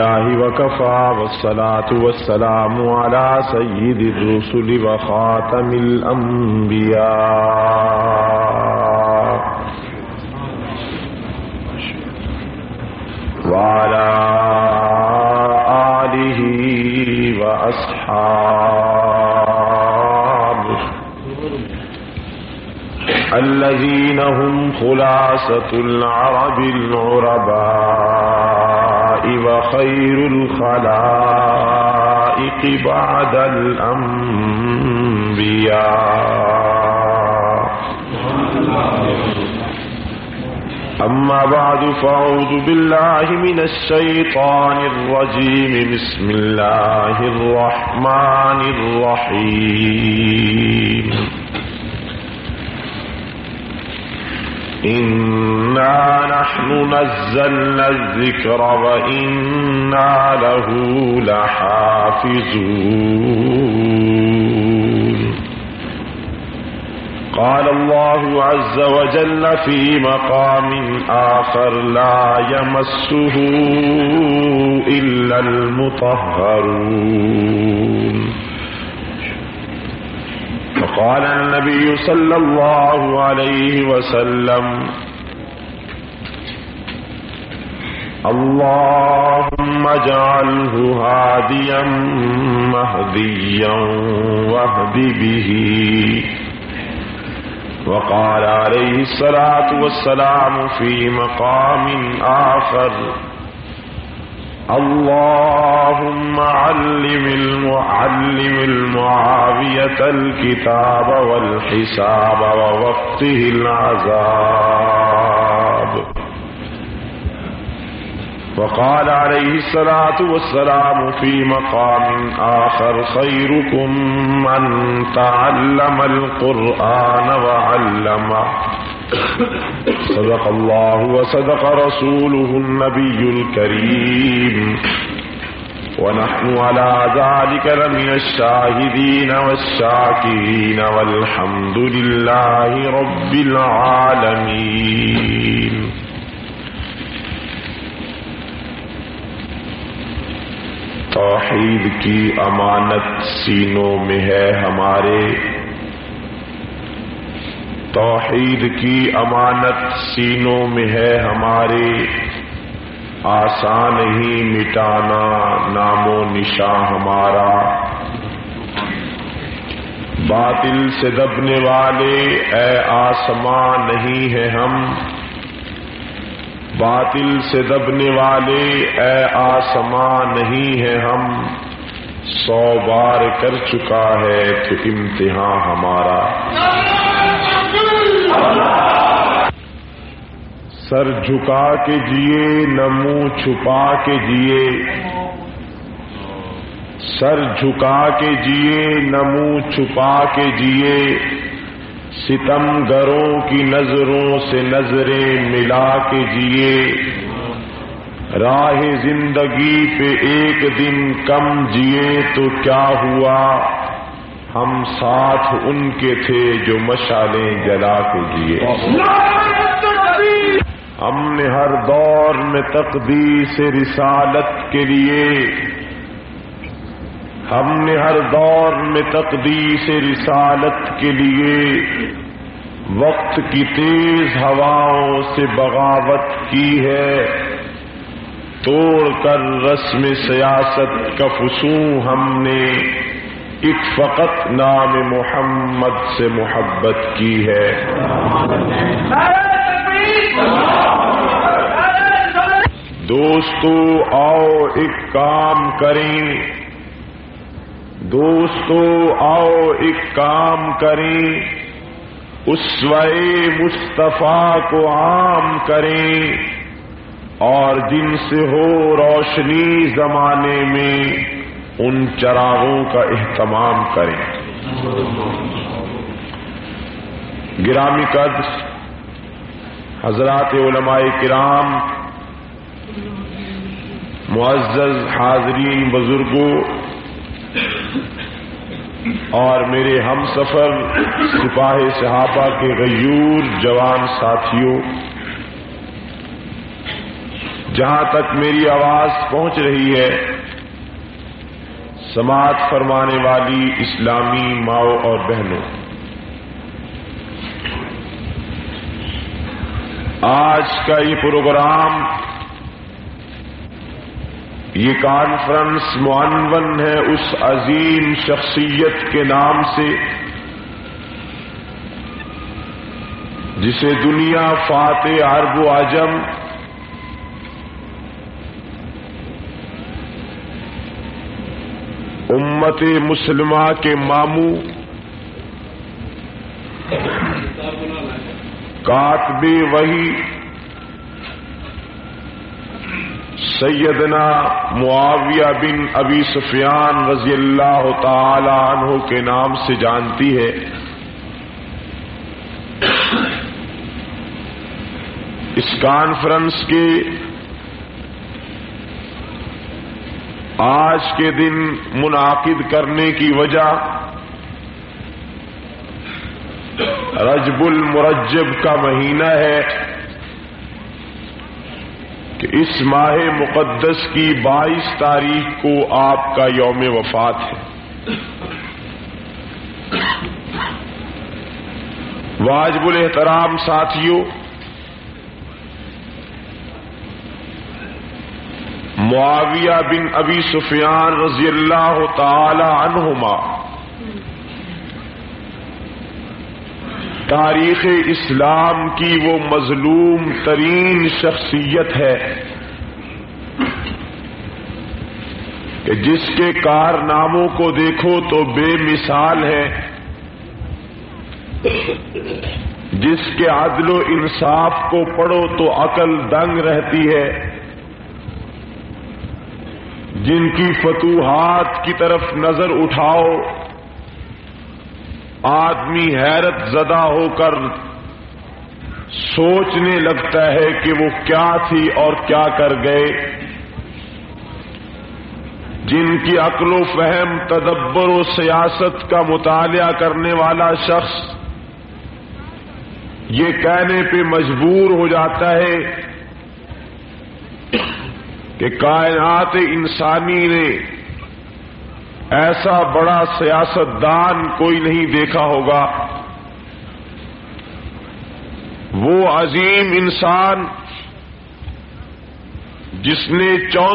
لله وكفى والصلاة والسلام على سيد الرسل وخاتم الأنبياء وعلى آله وأصحابه الذين هم خلاصة العرب العرباء وخير الخلائق بعد الأنبياء. أما بعد فأعوذ بالله من الشيطان الرجيم. بسم الله الرحمن الرحيم. إنا نحن نزلنا الذكر وإنا له لحافظون. قال الله عز وجل في مقام آخر لا يمسه إلا المطهرون. وقال النبي صلى الله عليه وسلم اللهم اجعله هاديا مهديا واهد به. وقال عليه الصلاة والسلام في مقام آخر اللهم علم المعاوية الكتاب والحساب ووقته العذاب. وقال عليه الصلاة والسلام في مقام آخر خيركم من تعلم القرآن وعلمه. صدق الله وصدق رسوله النبي الكريم ونحن على ذلك لمن الشاهدين والشاكرين والحمد لله رب العالمين. توحید کی امانت سینوں میں ہے ہمارے، توحید کی امانت سینوں میں ہے ہمارے، آسان ہی مٹانا نام و نشاں ہمارا. باطل سے دبنے والے اے آسمان نہیں ہے ہم، باطل سے دبنے والے اے آسمان نہیں ہے ہم. 100 بار کر چکا ہے تو امتحان ہمارا. سر جھکا کے جیے نہ منہ چھپا کے جیے، سر جھکا کے جیے نہ منہ چھپا کے جیے. ستم گروں کی نظروں سے نظریں ملا کے جیے. راہ زندگی پہ ایک دن کم جیے تو کیا ہوا، ہم ساتھ ان کے تھے جو مشعلیں جلا کے جیے. ہم نے ہر دور میں تقدیس رسالت کے لیے، ہم نے ہر دور میں تقدیس رسالت کے لیے وقت کی تیز ہواؤں سے بغاوت کی ہے. توڑ کر رسم سیاست کا فسوں ہم نے ایک فقط نام محمد سے محبت کی ہے. دوستو آؤ ایک کام کریں، دوستو آؤ ایک کام کریں، اسوہ مصطفیٰ کو عام کریں اور جن سے ہو روشنی زمانے میں ان چراغوں کا اہتمام کریں. گرامی قدر حضرات علماء کرام، معزز حاضرین بزرگوں اور میرے ہم سفر سپاہ صحابہ کے غیور جوان ساتھیوں، جہاں تک میری آواز پہنچ رہی ہے، سماعت فرمانے والی اسلامی ماؤں اور بہنوں، آج کا یہ پروگرام، یہ کانفرنس معنون ہے اس عظیم شخصیت کے نام سے جسے دنیا فاتح عرب و عجم امت مسلمہ کے ماموں، کاتب وحی سیدنا معاویہ بن ابی سفیان رضی اللہ تعالی عنہ کے نام سے جانتی ہے۔ اس کانفرنس کے آج کے دن منعقد کرنے کی وجہ رجب المرجب کا مہینہ ہے کہ اس ماہ مقدس کی 22 تاریخ کو آپ کا یوم وفات ہے۔ واجب الاحترام ساتھیوں، معاویہ بن ابی سفیان رضی اللہ تعالی عنہما تاریخ اسلام کی وہ مظلوم ترین شخصیت ہے کہ جس کے کارناموں کو دیکھو تو بے مثال ہے، جس کے عدل و انصاف کو پڑھو تو عقل دنگ رہتی ہے، جن کی فتوحات کی طرف نظر اٹھاؤ آدمی حیرت زدہ ہو کر سوچنے لگتا ہے کہ وہ کیا تھی اور کیا کر گئے، جن کی عقل و فہم، تدبر و سیاست کا مطالعہ کرنے والا شخص یہ کہنے پہ مجبور ہو جاتا ہے کہ کائنات انسانی نے ایسا بڑا سیاستدان کوئی نہیں دیکھا ہوگا۔ وہ عظیم انسان جس نے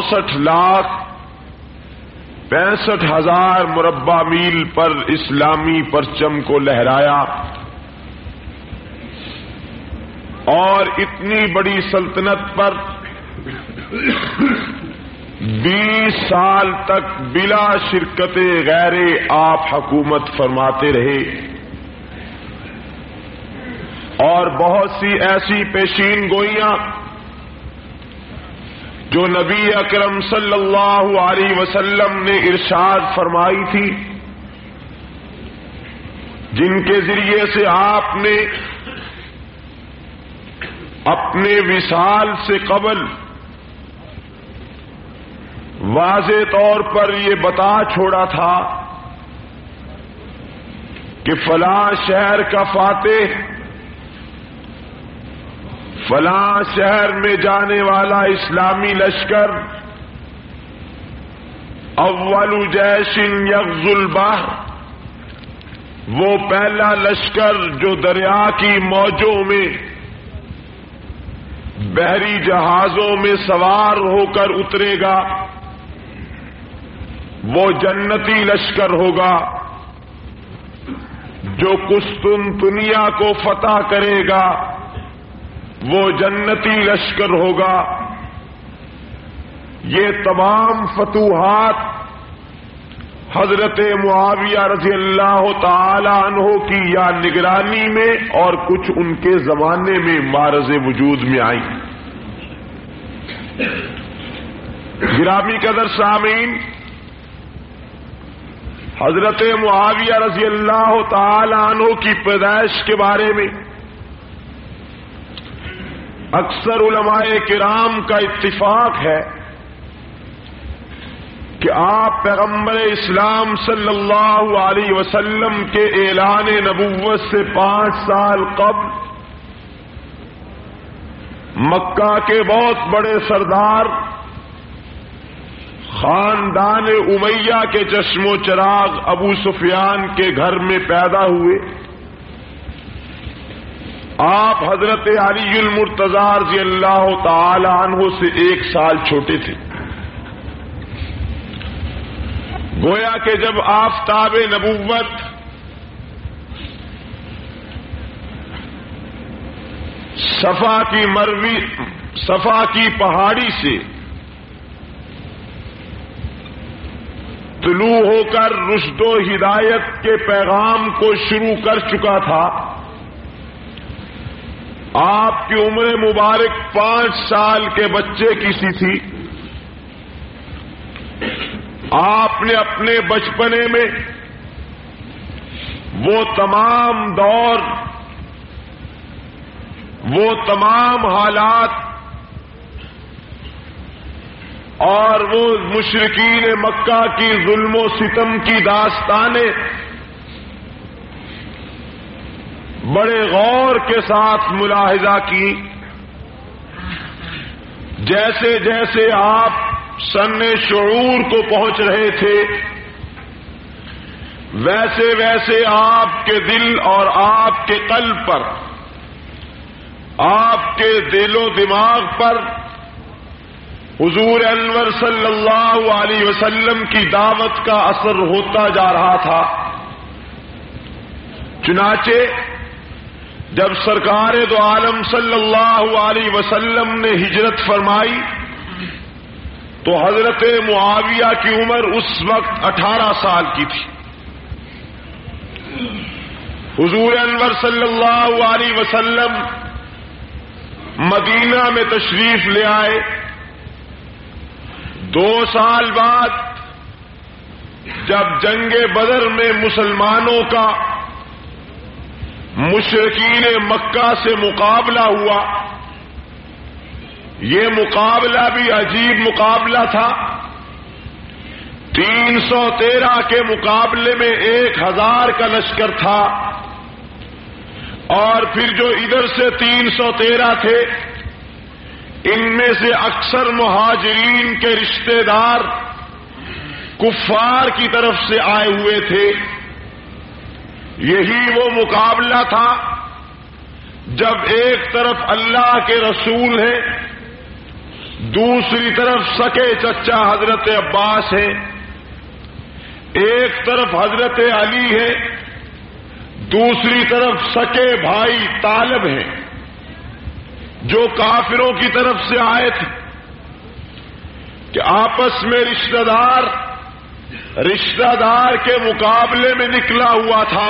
64,65,000 مربع میل پر اسلامی پرچم کو لہرایا اور اتنی بڑی سلطنت پر 20 سال تک بلا شرکت غیر آپ حکومت فرماتے رہے، اور بہت سی ایسی پیشین گوئیاں جو نبی اکرم صلی اللہ علیہ وسلم نے ارشاد فرمائی تھی، جن کے ذریعے سے آپ نے اپنے وصال سے قبل واضح طور پر یہ بتا چھوڑا تھا کہ فلاں شہر کا فاتح، فلاں شہر میں جانے والا اسلامی لشکر اول جیش یغزو البحر، وہ پہلا لشکر جو دریا کی موجوں میں بحری جہازوں میں سوار ہو کر اترے گا، وہ جنتی لشکر ہوگا، جو قسطنطنیہ کو فتح کرے گا وہ جنتی لشکر ہوگا۔ یہ تمام فتوحات حضرت معاویہ رضی اللہ تعالی عنہ کی یا نگرانی میں اور کچھ ان کے زمانے میں معرض وجود میں آئی۔ گرامی قدر سامعین، حضرت معاویہ رضی اللہ تعالی عنہ کی پیدائش کے بارے میں اکثر علماء کرام کا اتفاق ہے کہ آپ پیغمبر اسلام صلی اللہ علیہ وسلم کے اعلان نبوت سے 5 سال قبل مکہ کے بہت بڑے سردار خاندان امیہ کے چشم و چراغ ابو سفیان کے گھر میں پیدا ہوئے. آپ حضرت علی المرتضی رضی اللہ تعالی عنہ سے 1 سال چھوٹے تھے. گویا کہ جب آفتاب نبوت صفا کی پہاڑی سے طلوع ہو کر رشد و ہدایت کے پیغام کو شروع کر چکا تھا، آپ کی عمر مبارک 5 سال کے بچے کی سی تھی. آپ نے اپنے بچپنے میں وہ تمام دور، وہ تمام حالات اور وہ مشرکین مکہ کی ظلم و ستم کی داستانیں بڑے غور کے ساتھ ملاحظہ کی. جیسے جیسے آپ سن شعور کو پہنچ رہے تھے، ویسے ویسے آپ کے دل اور آپ کے قلب پر، آپ کے دل و دماغ پر حضور انور صلی اللہ علیہ وسلم کی دعوت کا اثر ہوتا جا رہا تھا. چنانچہ جب سرکار دو عالم صلی اللہ علیہ وسلم نے ہجرت فرمائی تو حضرت معاویہ کی عمر اس وقت 18 سال کی تھی. حضور انور صلی اللہ علیہ وسلم مدینہ میں تشریف لے آئے. 2 سال بعد جب جنگ بدر میں مسلمانوں کا مشرکین مکہ سے مقابلہ ہوا، یہ مقابلہ بھی عجیب مقابلہ تھا. 313 کے مقابلے میں 1000 کا لشکر تھا، اور پھر جو ادھر سے 313 تھے ان میں سے اکثر مہاجرین کے رشتہ دار کفار کی طرف سے آئے ہوئے تھے. یہی وہ مقابلہ تھا جب ایک طرف اللہ کے رسول ہیں، دوسری طرف سکے چچا حضرت عباس ہیں، ایک طرف حضرت علی ہے، دوسری طرف سکے بھائی طالب ہیں جو کافروں کی طرف سے آئے تھے، کہ آپس میں رشتہ دار کے مقابلے میں نکلا ہوا تھا.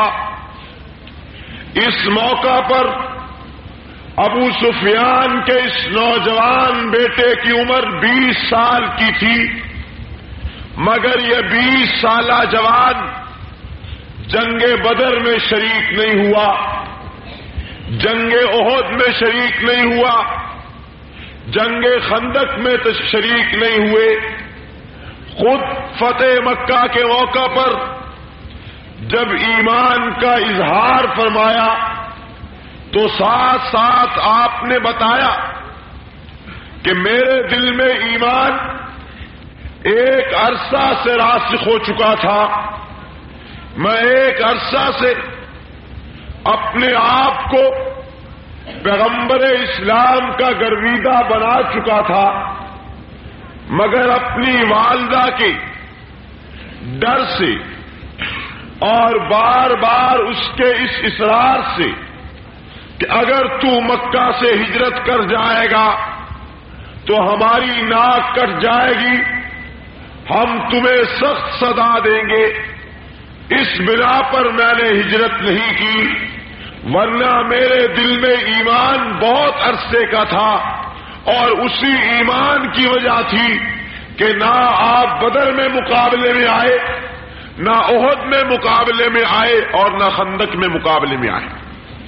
اس موقع پر ابو سفیان کے اس نوجوان بیٹے کی عمر 20 سال کی تھی، مگر یہ 20 سالہ جوان جنگ بدر میں شریک نہیں ہوا، جنگ احد میں شریک نہیں ہوا، جنگ خندق میں شریک نہیں ہوئے. خود فتح مکہ کے موقع پر جب ایمان کا اظہار فرمایا تو ساتھ ساتھ آپ نے بتایا کہ میرے دل میں ایمان ایک عرصہ سے راسخ ہو چکا تھا، میں ایک عرصہ سے اپنے آپ کو پیغمبر اسلام کا گرویدہ بنا چکا تھا، مگر اپنی والدہ کے ڈر سے اور بار بار اس کے اس اصرار سے کہ اگر تو مکہ سے ہجرت کر جائے گا تو ہماری ناک کٹ جائے گی، ہم تمہیں سخت سزا دیں گے، اس بنا پر میں نے ہجرت نہیں کی. ورنہ میرے دل میں ایمان بہت عرصے کا تھا، اور اسی ایمان کی وجہ تھی کہ نہ آپ بدر میں مقابلے میں آئے، نہ احد میں مقابلے میں آئے، اور نہ خندق میں مقابلے میں آئے.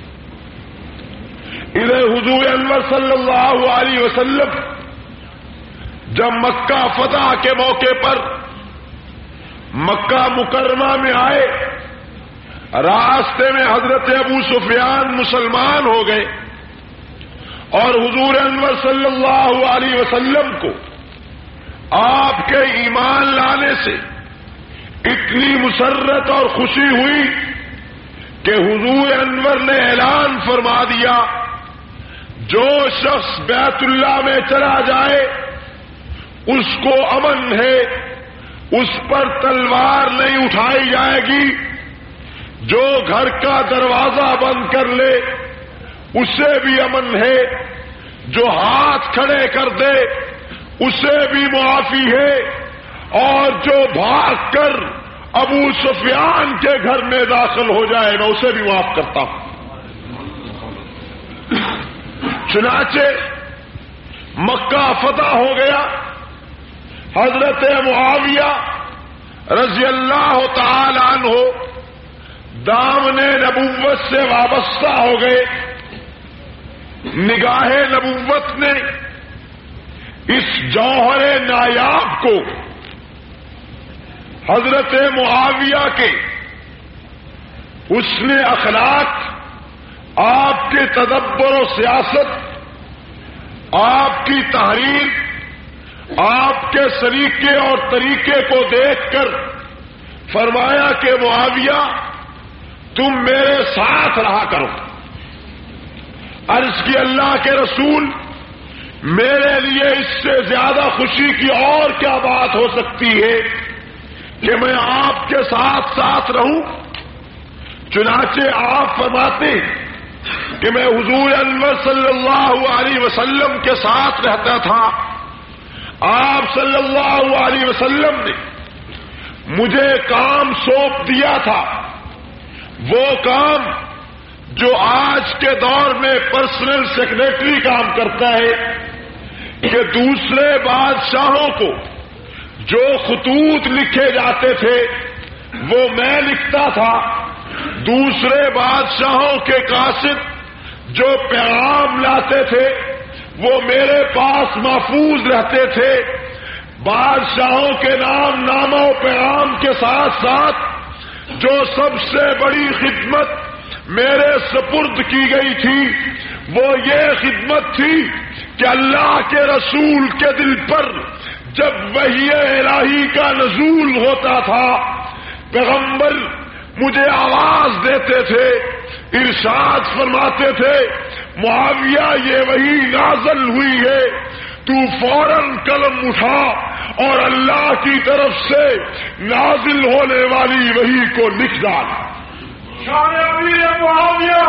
ادھر حضور انور صلی اللہ علیہ وسلم جب مکہ فتح کے موقع پر مکہ مکرمہ میں آئے، راستے میں حضرت ابو سفیان مسلمان ہو گئے، اور حضور انور صلی اللہ علیہ وسلم کو آپ کے ایمان لانے سے اتنی مسرت اور خوشی ہوئی کہ حضور انور نے اعلان فرما دیا، جو شخص بیت اللہ میں چلا جائے اس کو امن ہے، اس پر تلوار نہیں اٹھائی جائے گی، جو گھر کا دروازہ بند کر لے اسے بھی امن ہے، جو ہاتھ کھڑے کر دے اسے بھی معافی ہے، اور جو بھاگ کر ابو سفیان کے گھر میں داخل ہو جائے میں اسے بھی معاف کرتا ہوں۔ چنانچہ مکہ فتح ہو گیا، حضرت معاویہ رضی اللہ تعالی عنہ دامن نبوت سے وابستہ ہو گئے۔ نگاہ نبوت نے اس جوہر نایاب کو حضرت معاویہ کے حسن اخلاق، آپ کے تدبر و سیاست، آپ کی تحریر، آپ کے سلیقے اور طریقے کو دیکھ کر فرمایا کہ معاویہ تم میرے ساتھ رہا کرو۔ عرض کی اللہ کے رسول، میرے لیے اس سے زیادہ خوشی کی اور کیا بات ہو سکتی ہے کہ میں آپ کے ساتھ ساتھ رہوں؟ چنانچہ آپ فرماتے کہ میں حضور انور صلی اللہ علیہ وسلم کے ساتھ رہتا تھا۔ آپ صلی اللہ علیہ وسلم نے مجھے کام سونپ دیا تھا، وہ کام جو آج کے دور میں پرسنل سیکریٹری کام کرتا ہے، کہ دوسرے بادشاہوں کو جو خطوط لکھے جاتے تھے وہ میں لکھتا تھا، دوسرے بادشاہوں کے قاصد جو پیغام لاتے تھے وہ میرے پاس محفوظ رہتے تھے۔ بادشاہوں کے نام نامہ و پیغام کے ساتھ ساتھ جو سب سے بڑی خدمت میرے سپرد کی گئی تھی وہ یہ خدمت تھی کہ اللہ کے رسول کے دل پر جب وحی الہی کا نزول ہوتا تھا، پیغمبر مجھے آواز دیتے تھے، ارشاد فرماتے تھے معاویہ یہ وحی نازل ہوئی ہے، تو فوراً قلم اٹھا اور اللہ کی طرف سے نازل ہونے والی وحی کو لکھ ڈال۔ شان امیر معاویہ۔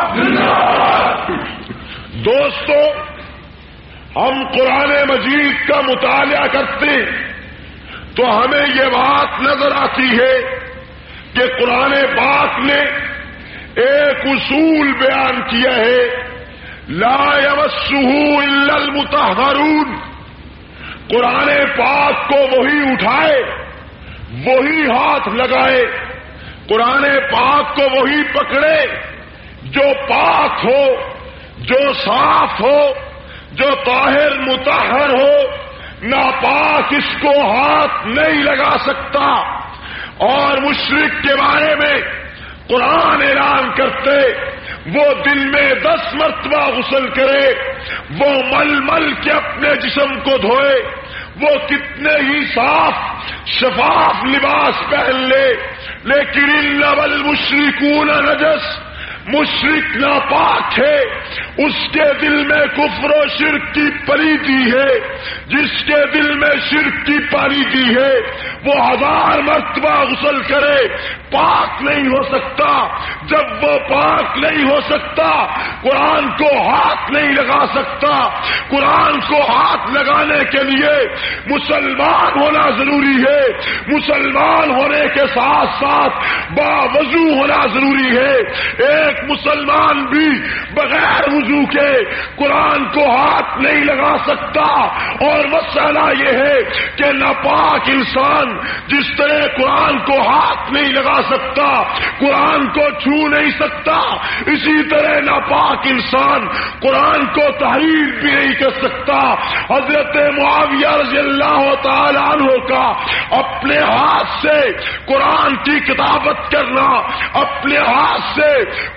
دوستو، ہم قرآن مجید کا مطالعہ کرتے تو ہمیں یہ بات نظر آتی ہے کہ قرآن پاک نے ایک اصول بیان کیا ہے، لا یمسہ الا المطہرون۔ قرآن پاک کو وہی اٹھائے، وہی ہاتھ لگائے، قرآن پاک کو وہی پکڑے جو پاک ہو، جو صاف ہو، جو طاہر مطہر ہو، ناپاک اس کو ہاتھ نہیں لگا سکتا۔ اور مشرک کے بارے میں قرآن اعلان کرتے وہ دن میں 10 مرتبہ غسل کرے، وہ مل مل کے اپنے جسم کو دھوئے، وہ کتنے ہی صاف شفاف لباس پہن لے، لیکن انما المشرکون نجس، مشرک ناپاک ہے، اس کے دل میں کفر و شرک کی پلیتی ہے۔ جس کے دل میں شرک کی پلیتی ہے وہ 1000 مرتبہ غسل کرے، پاک نہیں ہو سکتا۔ جب وہ پاک نہیں ہو سکتا، قرآن کو ہاتھ نہیں لگا سکتا۔ قرآن کو ہاتھ لگانے کے لیے مسلمان ہونا ضروری ہے، مسلمان ہونے کے ساتھ ساتھ باوضو ہونا ضروری ہے۔ ایک مسلمان بھی بغیر وضو کے قرآن کو ہاتھ نہیں لگا سکتا۔ اور مسئلہ یہ ہے کہ ناپاک انسان جس طرح قرآن کو ہاتھ نہیں لگا سکتا، قرآن کو چھو نہیں سکتا، اسی طرح ناپاک انسان قرآن کو تحریر بھی نہیں کر سکتا۔ حضرت معاویہ رضی اللہ تعالی عنہ کا اپنے ہاتھ سے قرآن کی کتابت کرنا، اپنے ہاتھ سے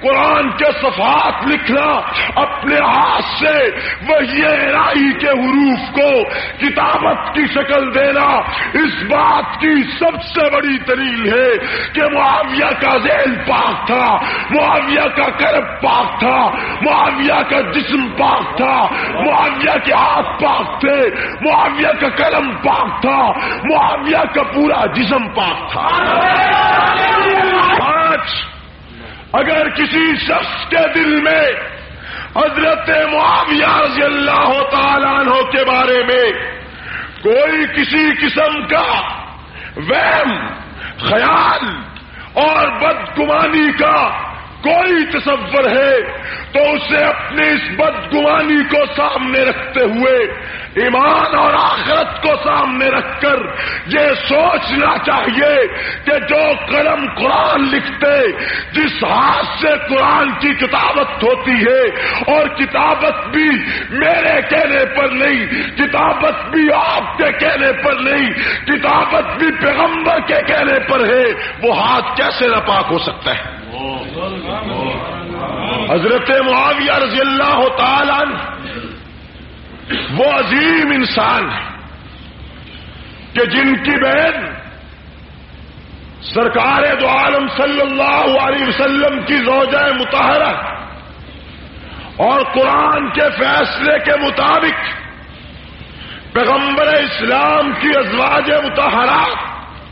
قرآن کے صفحات لکھنا، اپنے ہاتھ سے وحی الہی کے حروف کو کتابت کی شکل دینا، اس بات کی سب سے بڑی دلیل ہے کہ معاویہ کا ذہن پاک تھا، معاویہ کا قلب پاک تھا، معاویہ کا جسم پاک تھا، معاویہ کے ہاتھ پاک تھے، معاویہ کا قلم پاک تھا، معاویہ کا پورا جسم پاک تھا۔ آج اگر کسی شخص کے دل میں حضرت معاویہ رضی اللہ تعالیٰ عنہ کے بارے میں کوئی کسی قسم کا وہم، خیال اور بدگمانی کا کوئی تصور ہے تو اسے اپنی اس بدگمانی کو سامنے رکھتے ہوئے، ایمان اور آخرت کو سامنے رکھ کر یہ سوچنا چاہیے کہ جو قلم قرآن لکھتے، جس ہاتھ سے قرآن کی کتابت ہوتی ہے، اور کتابت بھی میرے کہنے پر نہیں، کتابت بھی آپ کے کہنے پر نہیں، کتابت بھی پیغمبر کے کہنے پر ہے، وہ ہاتھ کیسے ناپاک ہو سکتا ہے؟ حضرت معاویہ رضی اللہ تعالیٰ عنہ وہ عظیم انسان ہے کہ جن کی بہن سرکار دو عالم صلی اللہ علیہ وسلم کی زوجہ مطہرہ اور قرآن کے فیصلے کے مطابق پیغمبر اسلام کی ازواج مطہرات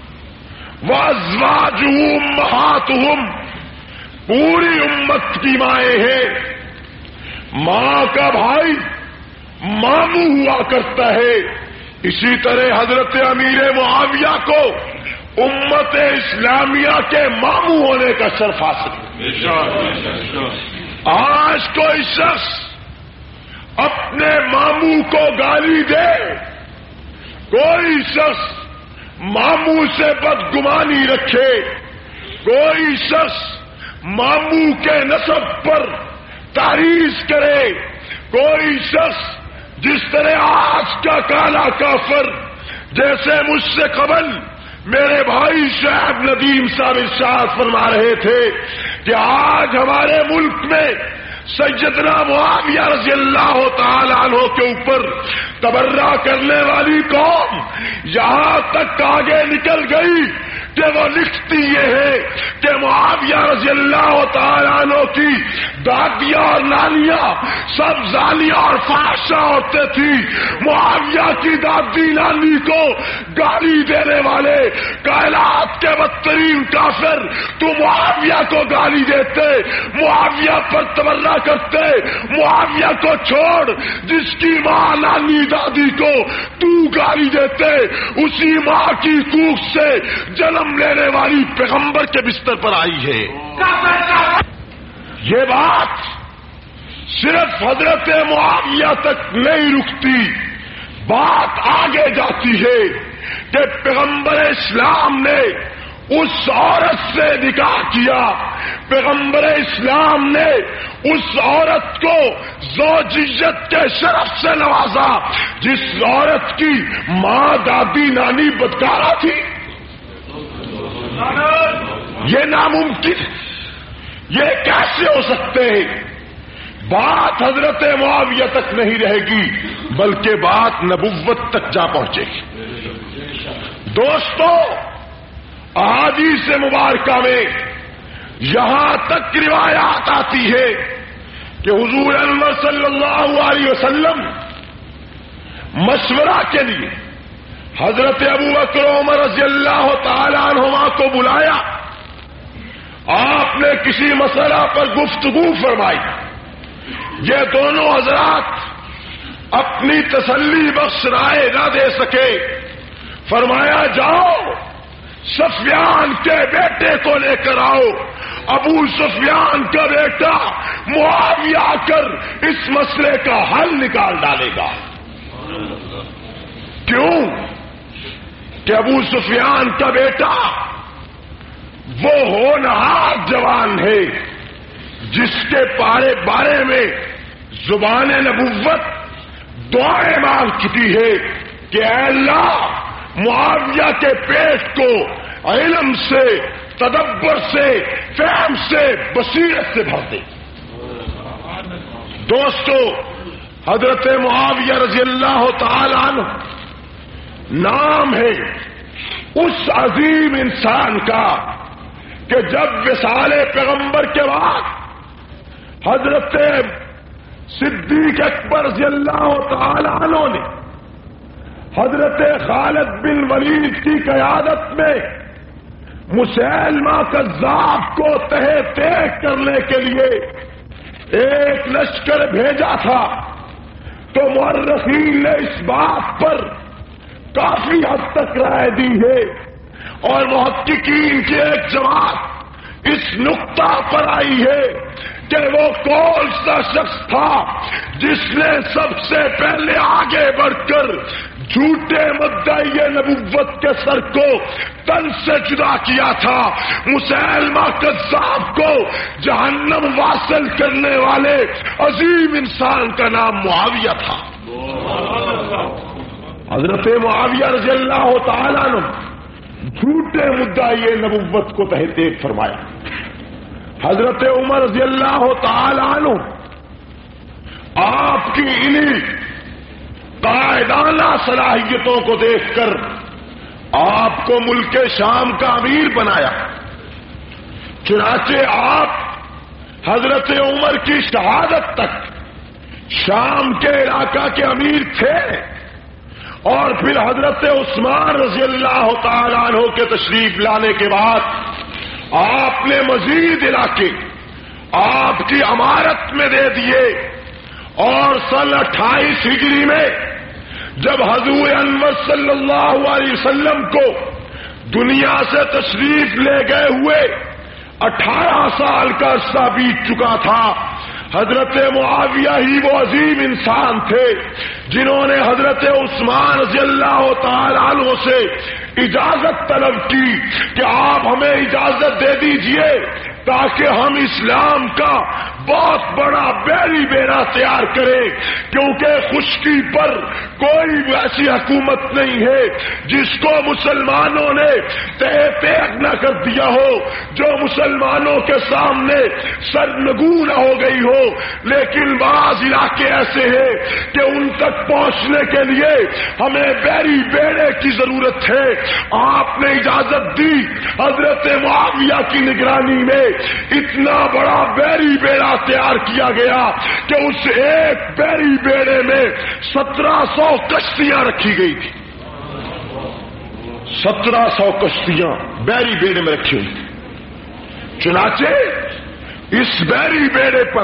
وازواجہم امہاتہم پوری امت کی مائیں ہیں۔ ماں کا بھائی ماموں ہوا کرتا ہے، اسی طرح حضرت امیر معاویہ کو امت اسلامیہ کے ماموں ہونے کا شرف حاصل ہے۔ آج کوئی شخص اپنے ماموں کو گالی دے، کوئی شخص ماموں سے بدگمانی رکھے، کوئی شخص ماموں کے نسب پر تعریض کرے، کوئی شخص جس طرح آج کا کالا کافر، جیسے مجھ سے قبل میرے بھائی شعیب ندیم صاحب ارشاد فرما رہے تھے کہ آج ہمارے ملک میں سیدنا معاویہ رضی اللہ تعالیٰ عنہ کے اوپر تبرہ کرنے والی قوم یہاں تک آگے نکل گئی کہ وہ لکھتی یہ ہے کہ معاویہ رضی اللہ تعالیٰ عنہ کی دادیاں اور نانیاں سب زانیہ اور فاحشہ عورتیں تھیں۔ معاویہ کی دادی نانی کو گالی دینے والے کائنات کے بدترین کافر تو معاویہ کو گالی دیتے، معاویہ پر تبرہ کرتے، معاویہ کو چھوڑ جس کی ماں نانی دادی کو تو گالی دیتے، اسی ماں کی کوکھ سے جنم لینے والی پیغمبر کے بستر پر آئی ہے۔ یہ بات صرف حضرت معاویہ تک نہیں رکتی، بات آگے جاتی ہے کہ پیغمبر اسلام نے اس عورت سے نکاح کیا، پیغمبر اسلام نے اس عورت کو زوجیت کے شرف سے نوازا جس عورت کی ماں دادی نانی بدکارہ تھی۔ یہ ناممکن، یہ کیسے ہو سکتے ہیں؟ بات حضرت معاویہ تک نہیں رہے گی بلکہ بات نبوت تک جا پہنچے گی۔ دوستو، احادیث مبارکہ میں یہاں تک روایات آتی ہے کہ حضور انور صلی اللہ علیہ وسلم مشورہ کے لیے حضرت ابو بکر عمر رضی اللہ تعالی عنہما کو بلایا، آپ نے کسی مسئلہ پر گفتگو فرمائی، یہ دونوں حضرات اپنی تسلی بخش رائے نہ دے سکے، فرمایا جاؤ سفیان کے بیٹے کو لے کر آؤ، ابو سفیان کا بیٹا معاویہ آ کر اس مسئلے کا حل نکال ڈالے گا۔ کیوں کہ ابو سفیان کا بیٹا وہ ہونہار جوان ہے جس کے بارے میں زبان نبوت دعائیں مانگ چکی ہے کہ اے اللہ معاویہ کے پیٹ کو علم سے، تدبر سے، فہم سے، بصیرت سے بھر دے۔ دوستو، حضرت معاویہ رضی اللہ تعالی عنہ نام ہے اس عظیم انسان کا کہ جب وصال پیغمبر کے بعد حضرت صدیق اکبر رضی اللہ تعالی عنہ نے حضرت خالد بن ولید کی قیادت میں مسیلمہ کذاب کو تہہ تیغ کرنے کے لیے ایک لشکر بھیجا تھا، تو مورخین نے اس بات پر کافی حد تک رائے دی ہے، اور محققین کی ایک جماعت اس نقطہ پر آئی ہے کہ وہ کون سا شخص تھا جس نے سب سے پہلے آگے بڑھ کر جھوٹے مدعی نبوت کے سر کو تن سے جدا کیا تھا، مسیلمہ کذاب کو جہنم واصل کرنے والے عظیم انسان کا نام معاویہ تھا۔ حضرت معاویہ رضی اللہ تعالی عنہ جھوٹے مدعی نبوت کو تہہ تیغ فرمایا۔ حضرت عمر رضی اللہ تعالی عنہ آپ کی انہی قائدانہ صلاحیتوں کو دیکھ کر آپ کو ملک شام کا امیر بنایا۔ چنانچہ آپ حضرت عمر کی شہادت تک شام کے علاقہ کے امیر تھے، اور پھر حضرت عثمان رضی اللہ تعالی عنہ کے تشریف لانے کے بعد آپ نے مزید علاقے آپ کی امارت میں دے دیے، اور سن 28 ہجری میں جب حضور انور صلی اللہ علیہ وسلم کو دنیا سے تشریف لے گئے ہوئے 18 سال کا عرصہ بیت چکا تھا، حضرت معاویہ ہی وہ عظیم انسان تھے جنہوں نے حضرت عثمان رضی اللہ تعالی عنہ سے اجازت طلب کی کہ آپ ہمیں اجازت دے دیجئے تاکہ ہم اسلام کا بہت بڑا بیری بیڑا تیار کریں، کیونکہ خشکی پر کوئی ایسی حکومت نہیں ہے جس کو مسلمانوں نے تہہ تیغ نہ کر دیا ہو، جو مسلمانوں کے سامنے سرنگو نہ ہو گئی ہو، لیکن بعض علاقے ایسے ہیں کہ ان تک پہنچنے کے لیے ہمیں بیری بیڑے کی ضرورت ہے۔ آپ نے اجازت دی، حضرت معاویہ کی نگرانی میں اتنا بڑا بیری بیڑا تیار کیا گیا کہ اس ایک بیری بیڑے میں 1700 کشتیاں رکھی گئی تھی۔ 1700 کشتیاں بیری بیڑے میں رکھی ہوئی تھی۔ چنانچہ اس بیری بیڑے پر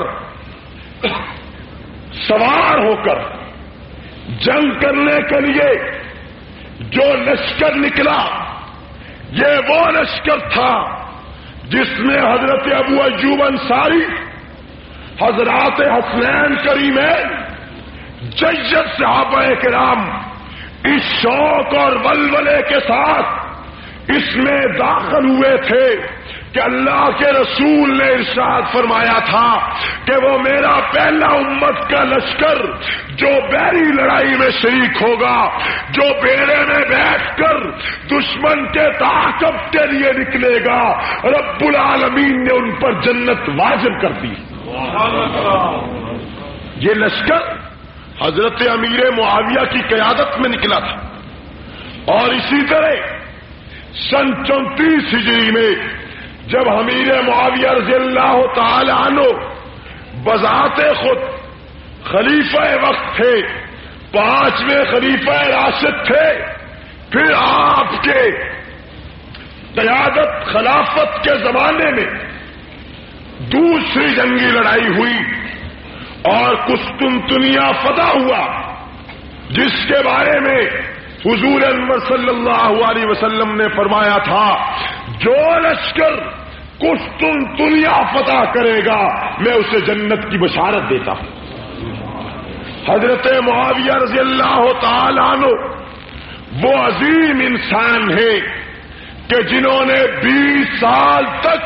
سوار ہو کر جنگ کرنے کے لیے جو لشکر نکلا، یہ وہ لشکر تھا جس میں حضرت ابو ایوب انصاری، حضرات حسنین کریمین، جید صحابہ کرام اس شوق اور ولولے کے ساتھ اس میں داخل ہوئے تھے کہ اللہ کے رسول نے ارشاد فرمایا تھا کہ وہ میرا پہلا امت کا لشکر جو بیری لڑائی میں شریک ہوگا، جو بیڑے میں بیٹھ کر دشمن کے تعاقب کے لیے نکلے گا، رب العالمین نے ان پر جنت واجب کر دی۔ یہ لشکر حضرت امیر معاویہ کی قیادت میں نکلا تھا، اور اسی طرح سن 34 ہجری میں جب امیر معاویہ رضی اللہ تعالی عنہ بذات خود خلیفہ وقت تھے، 5ویں خلیفہ راشد تھے، پھر آپ کے قیادت خلافت کے زمانے میں دوسری جنگی لڑائی ہوئی اور قسطنطنیہ فتح ہوا، جس کے بارے میں حضور انور صلی اللہ علیہ وسلم نے فرمایا تھا جو لشکر قسطنطنیہ فتح کرے گا میں اسے جنت کی بشارت دیتا ہوں۔ حضرت معاویہ رضی اللہ تعالی عنہ وہ عظیم انسان ہے کہ جنہوں نے 20 سال تک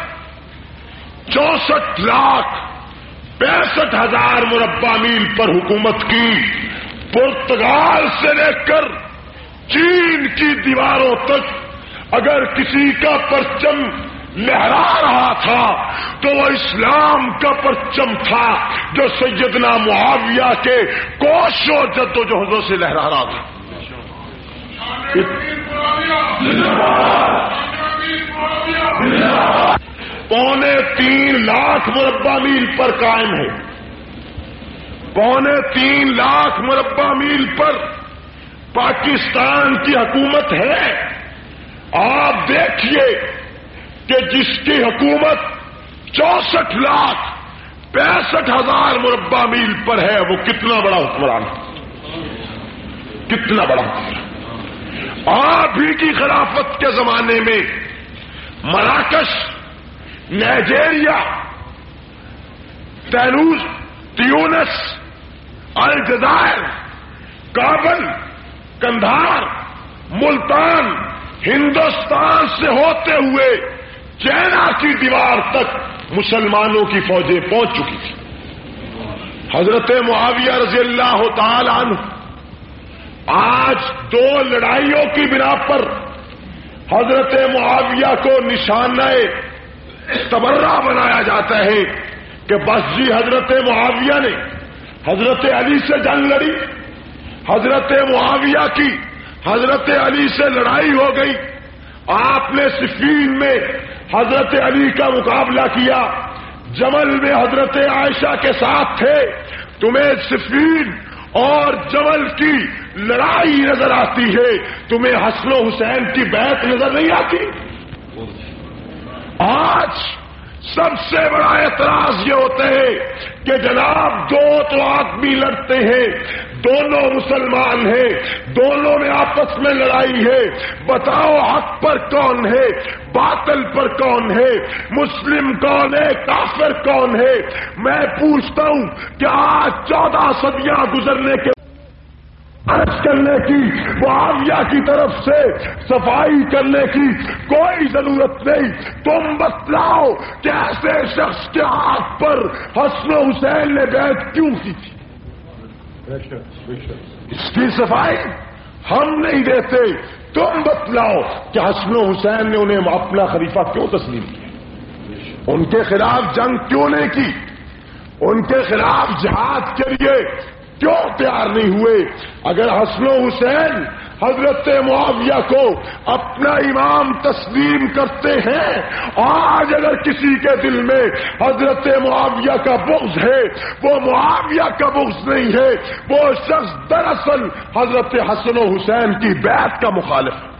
64,65,000 مربع میل پر حکومت کی، پرتگال سے لے کر چین کی دیواروں تک اگر کسی کا پرچم لہرا رہا تھا تو وہ اسلام کا پرچم تھا جو سیدنا معاویہ کے کوش و جدوجہدوں سے لہرا رہا تھا. 3.25 لاکھ مربع میل پر قائم ہے. 3.25 لاکھ مربع میل پر پاکستان کی حکومت ہے. آپ دیکھیے کہ جس کی حکومت 64,65,000 مربع میل پر ہے وہ کتنا بڑا حکمران ہے, کتنا بڑا حکمران. آپ ہی کی خلافت کے زمانے میں مراکش, نائجیریا, تیونس, الجزائر, کابل, کندھار, ملتان, ہندوستان سے ہوتے ہوئے چائنا کی دیوار تک مسلمانوں کی فوجیں پہنچ چکی تھی. حضرت معاویہ رضی اللہ تعالی عنہ آج 2 لڑائیوں کی بنا پر حضرت معاویہ کو نشانہ تبرہ بنایا جاتا ہے کہ بس جی حضرت معاویہ نے حضرت علی سے جنگ لڑی, حضرت معاویہ کی حضرت علی سے لڑائی ہو گئی, آپ نے صفین میں حضرت علی کا مقابلہ کیا, جمل میں حضرت عائشہ کے ساتھ تھے, تمہیں صفین اور جمل کی لڑائی نظر آتی ہے, تمہیں حسن و حسین کی بیعت نظر نہیں آتی. آج سب سے بڑا اعتراض یہ ہوتا ہے کہ جناب 2 تو آدمی لڑتے ہیں, دونوں مسلمان ہیں, دونوں میں آپس میں لڑائی ہے, بتاؤ حق پر کون ہے, باطل پر کون ہے, مسلم کون ہے, کافر کون ہے. میں پوچھتا ہوں کہ آج 14 صدیاں گزرنے کے عرض کرنے کی, معاویہ کی طرف سے صفائی کرنے کی کوئی ضرورت نہیں. تم بتلاؤ کہ ایسے شخص کے ہاتھ پر حسن و حسین نے بیعت کیوں کی تھی؟ اس کی صفائی ہم نہیں دیتے. تم بتلاؤ کہ حسن و حسین نے انہیں اپنا خلیفہ کیوں تسلیم کیا, ان کے خلاف جنگ کیوں نہیں کی, ان کے خلاف جہاد کے لیے کیوں تیار نہیں ہوئے؟ اگر حسن و حسین حضرت معاویہ کو اپنا امام تسلیم کرتے ہیں, آج اگر کسی کے دل میں حضرت معاویہ کا بغض ہے, وہ معاویہ کا بغض نہیں ہے, وہ شخص دراصل حضرت حسن و حسین کی بیعت کا مخالف ہے,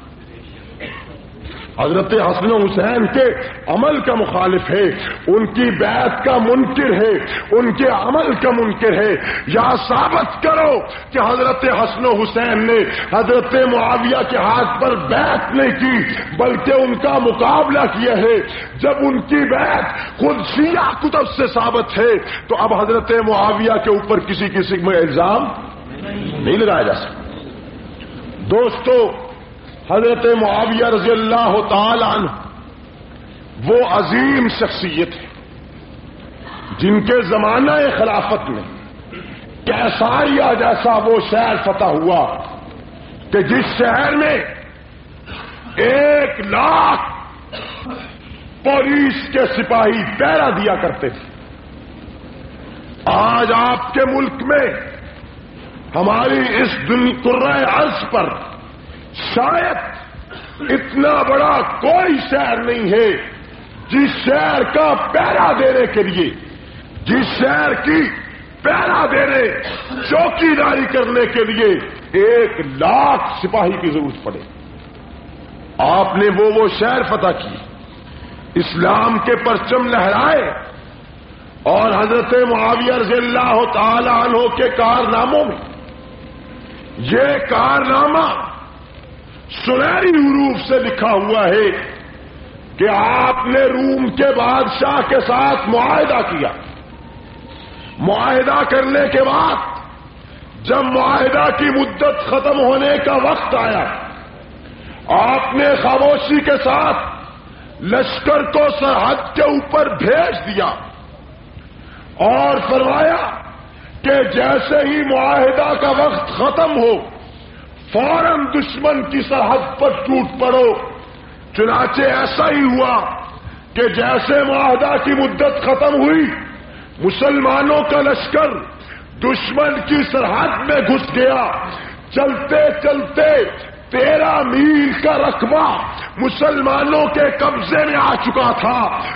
حضرت حسن و حسین کے عمل کا مخالف ہے, ان کی بیعت کا منکر ہے, ان کے عمل کا منکر ہے. یا ثابت کرو کہ حضرت حسن و حسین نے حضرت معاویہ کے ہاتھ پر بیعت نہیں کی بلکہ ان کا مقابلہ کیا ہے. جب ان کی بیعت خود شیعہ کتب سے ثابت ہے تو اب حضرت معاویہ کے اوپر کسی قسم میں الزام نہیں لگایا جا سکتا. دوستو, حضرت معاویہ رضی اللہ تعالی عنہ وہ عظیم شخصیت ہے جن کے زمانہ خلافت میں کیساریا جیسا وہ شہر فتح ہوا کہ جس شہر میں 1 لاکھ پولیس کے سپاہی پہرا دیا کرتے تھے. آج آپ کے ملک میں ہماری اس کرۂ ارض پر شاید اتنا بڑا کوئی شہر نہیں ہے جس شہر کا پہرا دینے کے لیے, جس شہر کی پہرا دینے چوکی داری کرنے کے لیے 1 لاکھ سپاہی کی ضرورت پڑے. آپ نے وہ شہر فتح کی, اسلام کے پرچم لہرائے, اور حضرت معاویہ رضی اللہ تعالی عنہ کے کارناموں میں یہ کارنامہ سنہری حروف سے لکھا ہوا ہے کہ آپ نے روم کے بادشاہ کے ساتھ معاہدہ کیا. معاہدہ کرنے کے بعد جب معاہدہ کی مدت ختم ہونے کا وقت آیا, آپ نے خاموشی کے ساتھ لشکر کو سرحد کے اوپر بھیج دیا اور فرمایا کہ جیسے ہی معاہدہ کا وقت ختم ہو فوراً دشمن کی سرحد پر ٹوٹ پڑو. چنانچہ ایسا ہی ہوا کہ جیسے معاہدہ کی مدت ختم ہوئی، مسلمانوں کا لشکر دشمن کی سرحد میں گھس گیا. چلتے چلتے 13 میل کا رقبہ مسلمانوں کے قبضے میں آ چکا تھا.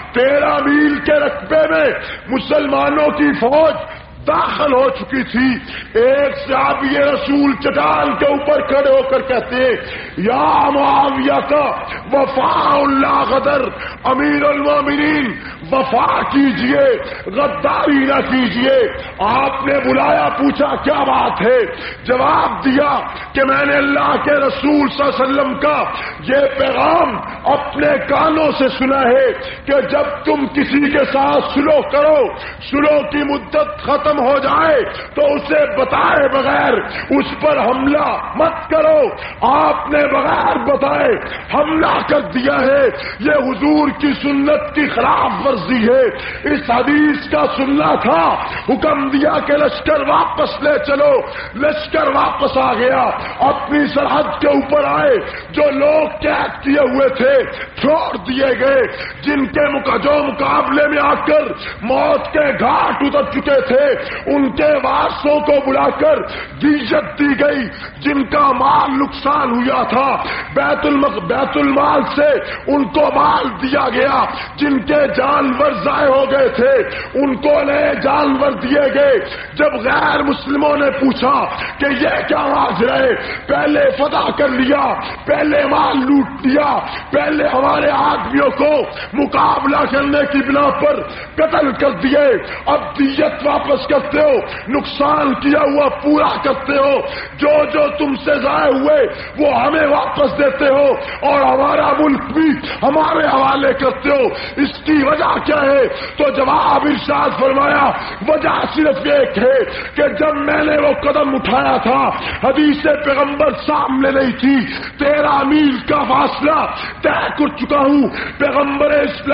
13 میل کے رقبے میں مسلمانوں کی فوج داخل ہو چکی تھی. ایک صحابی رسول چٹان کے اوپر کھڑے ہو کر کہتے ہیں، یا معاویہ کا وفاء اللہ غدر، امیر المومنین وفا کیجئے، غداری نہ کیجئے. آپ نے بلایا، پوچھا کیا بات ہے؟ جواب دیا کہ میں نے اللہ کے رسول صلی اللہ علیہ وسلم کا یہ پیغام اپنے کانوں سے سنا ہے کہ جب تم کسی کے ساتھ سلو کرو، سلو کی مدت ختم ہو جائے تو اسے بتائے بغیر اس پر حملہ مت کرو. آپ نے بغیر بتائے حملہ کر دیا ہے. یہ حضور کی سنت کی خلاف ورزی ہے. اس حدیث کا سننا تھا، حکم دیا کہ لشکر واپس لے چلو. لشکر واپس آ گیا، اپنی سرحد کے اوپر آئے. جو لوگ قید کیے ہوئے تھے چھوڑ دیے گئے. جن کے جو مقابلے میں آ کر موت کے گھاٹ اتر چکے تھے ان کے وارثوں کو بلا کر دیت دی گئی. جن کا مال نقصان ہوا تھا بیت المال سے ان کو مال دیا گیا. جن کے جانور ضائع ہو گئے تھے ان کو نئے جانور دیے گئے. جب غیر مسلموں نے پوچھا کہ یہ کیا ماجرا ہے، پہلے فتح کر لیا، پہلے مال لوٹ لیا، پہلے ہمارے آدمیوں کو مقابلہ کرنے کی بنا پر قتل کر دیے، اب دیت واپس کرتے ہو، نقصان کیا ہوا پورا کرتے ہو، جو تم سے ضائع ہوئے وہ ہمیں واپس دیتے ہو اور ہمارا ملک بھی ہمارے حوالے کرتے ہو. اس کی وجہ کیا ہے؟ تو جواب ارشاد فرمایا، وجہ صرف ایک ہے کہ جب میں نے وہ قدم اٹھایا تھا حدیث پیغمبر سامنے نہیں تھی. 13 میل کا فاصلہ طے کر چکا ہوں. پیغمبر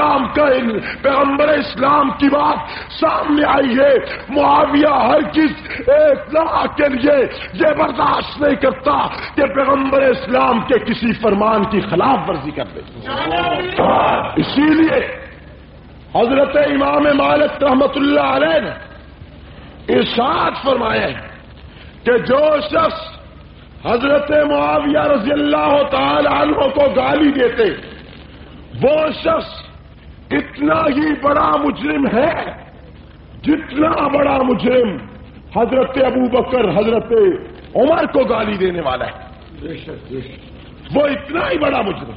اسلام کی بات سامنے آئی ہے. معاویہ ہرگز اصلاح کے لیے یہ برداشت نہیں کرتا کہ پیغمبر اسلام کے کسی فرمان کی خلاف ورزی کر دے. اسی لیے حضرت امام مالک رحمت اللہ علیہ نے ارشاد فرمایا کہ جو شخص حضرت معاویہ رضی اللہ تعالی عنہ کو گالی دیتے وہ شخص اتنا ہی بڑا مجرم ہے جتنا بڑا مجرم حضرت ابو بکر حضرت عمر کو گالی دینے والا ہے. وہ اتنا ہی بڑا مجرم،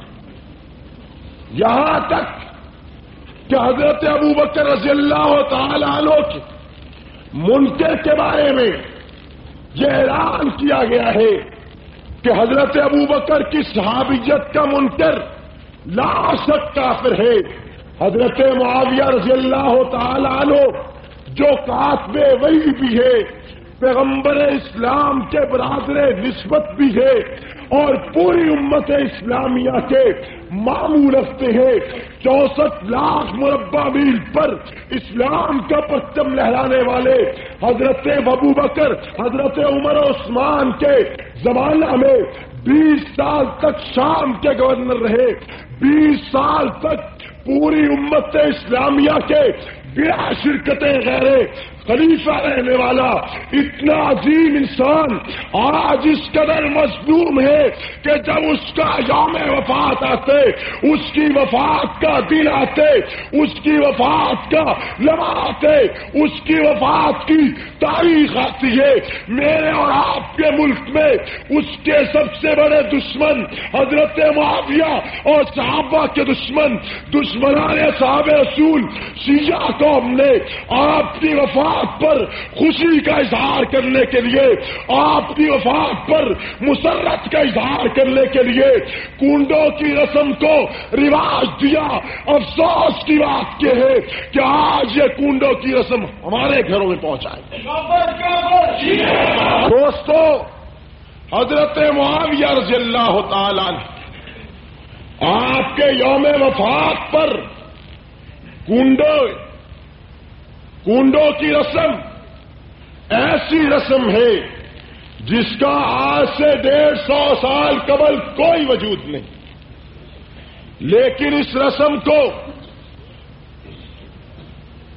یہاں تک کہ حضرت ابو بکر رضی اللہ تعالی عنہ کے منکر کے بارے میں یہ اعلان کیا گیا ہے کہ حضرت ابو بکر کی صحابیت کا منکر لا شک کافر ہے. حضرت معاویہ رضی اللہ تعالی عنہ جو کاتب وحی بھی ہے، پیغمبر اسلام کے برادر نسبت بھی ہے اور پوری امت اسلامیہ کے معمول رکھتے ہیں. 64 لاکھ مربع میل پر اسلام کا پرچم لہرانے والے حضرت ابو بکر حضرت عمر و عثمان کے زمانہ میں 20 سال تک شام کے گورنر رہے. 20 سال تک پوری امت اسلامیہ کے بلا شرکتیں غیرے خلیفہ رہنے والا اتنا عظیم انسان آج اس قدر مظلوم ہے کہ جب اس کا یوم وفات آتے، اس کی وفات کا دن آتے، اس کی وفات کا لمحہ آتے، اس کی وفات کی تاریخ آتی ہے، میرے اور آپ کے ملک میں اس کے سب سے بڑے دشمن حضرت معاویہ اور صحابہ کے دشمنان صحابہ رسول شیعہ قوم نے آپ کی وفات پر خوشی کا اظہار کرنے کے لیے، آپ کی وفات پر مسرت کا اظہار کرنے کے لیے کنڈوں کی رسم کو رواج دیا. افسوس کی بات یہ ہے کہ آج یہ کنڈوں کی رسم ہمارے گھروں میں پہنچا ہے. دوستو، حضرت معاویہ رضی اللہ تعالی عنہ آپ کے یوم وفات پر کنڈوں کی رسم ایسی رسم ہے جس کا آج سے 150 سال قبل کوئی وجود نہیں، لیکن اس رسم کو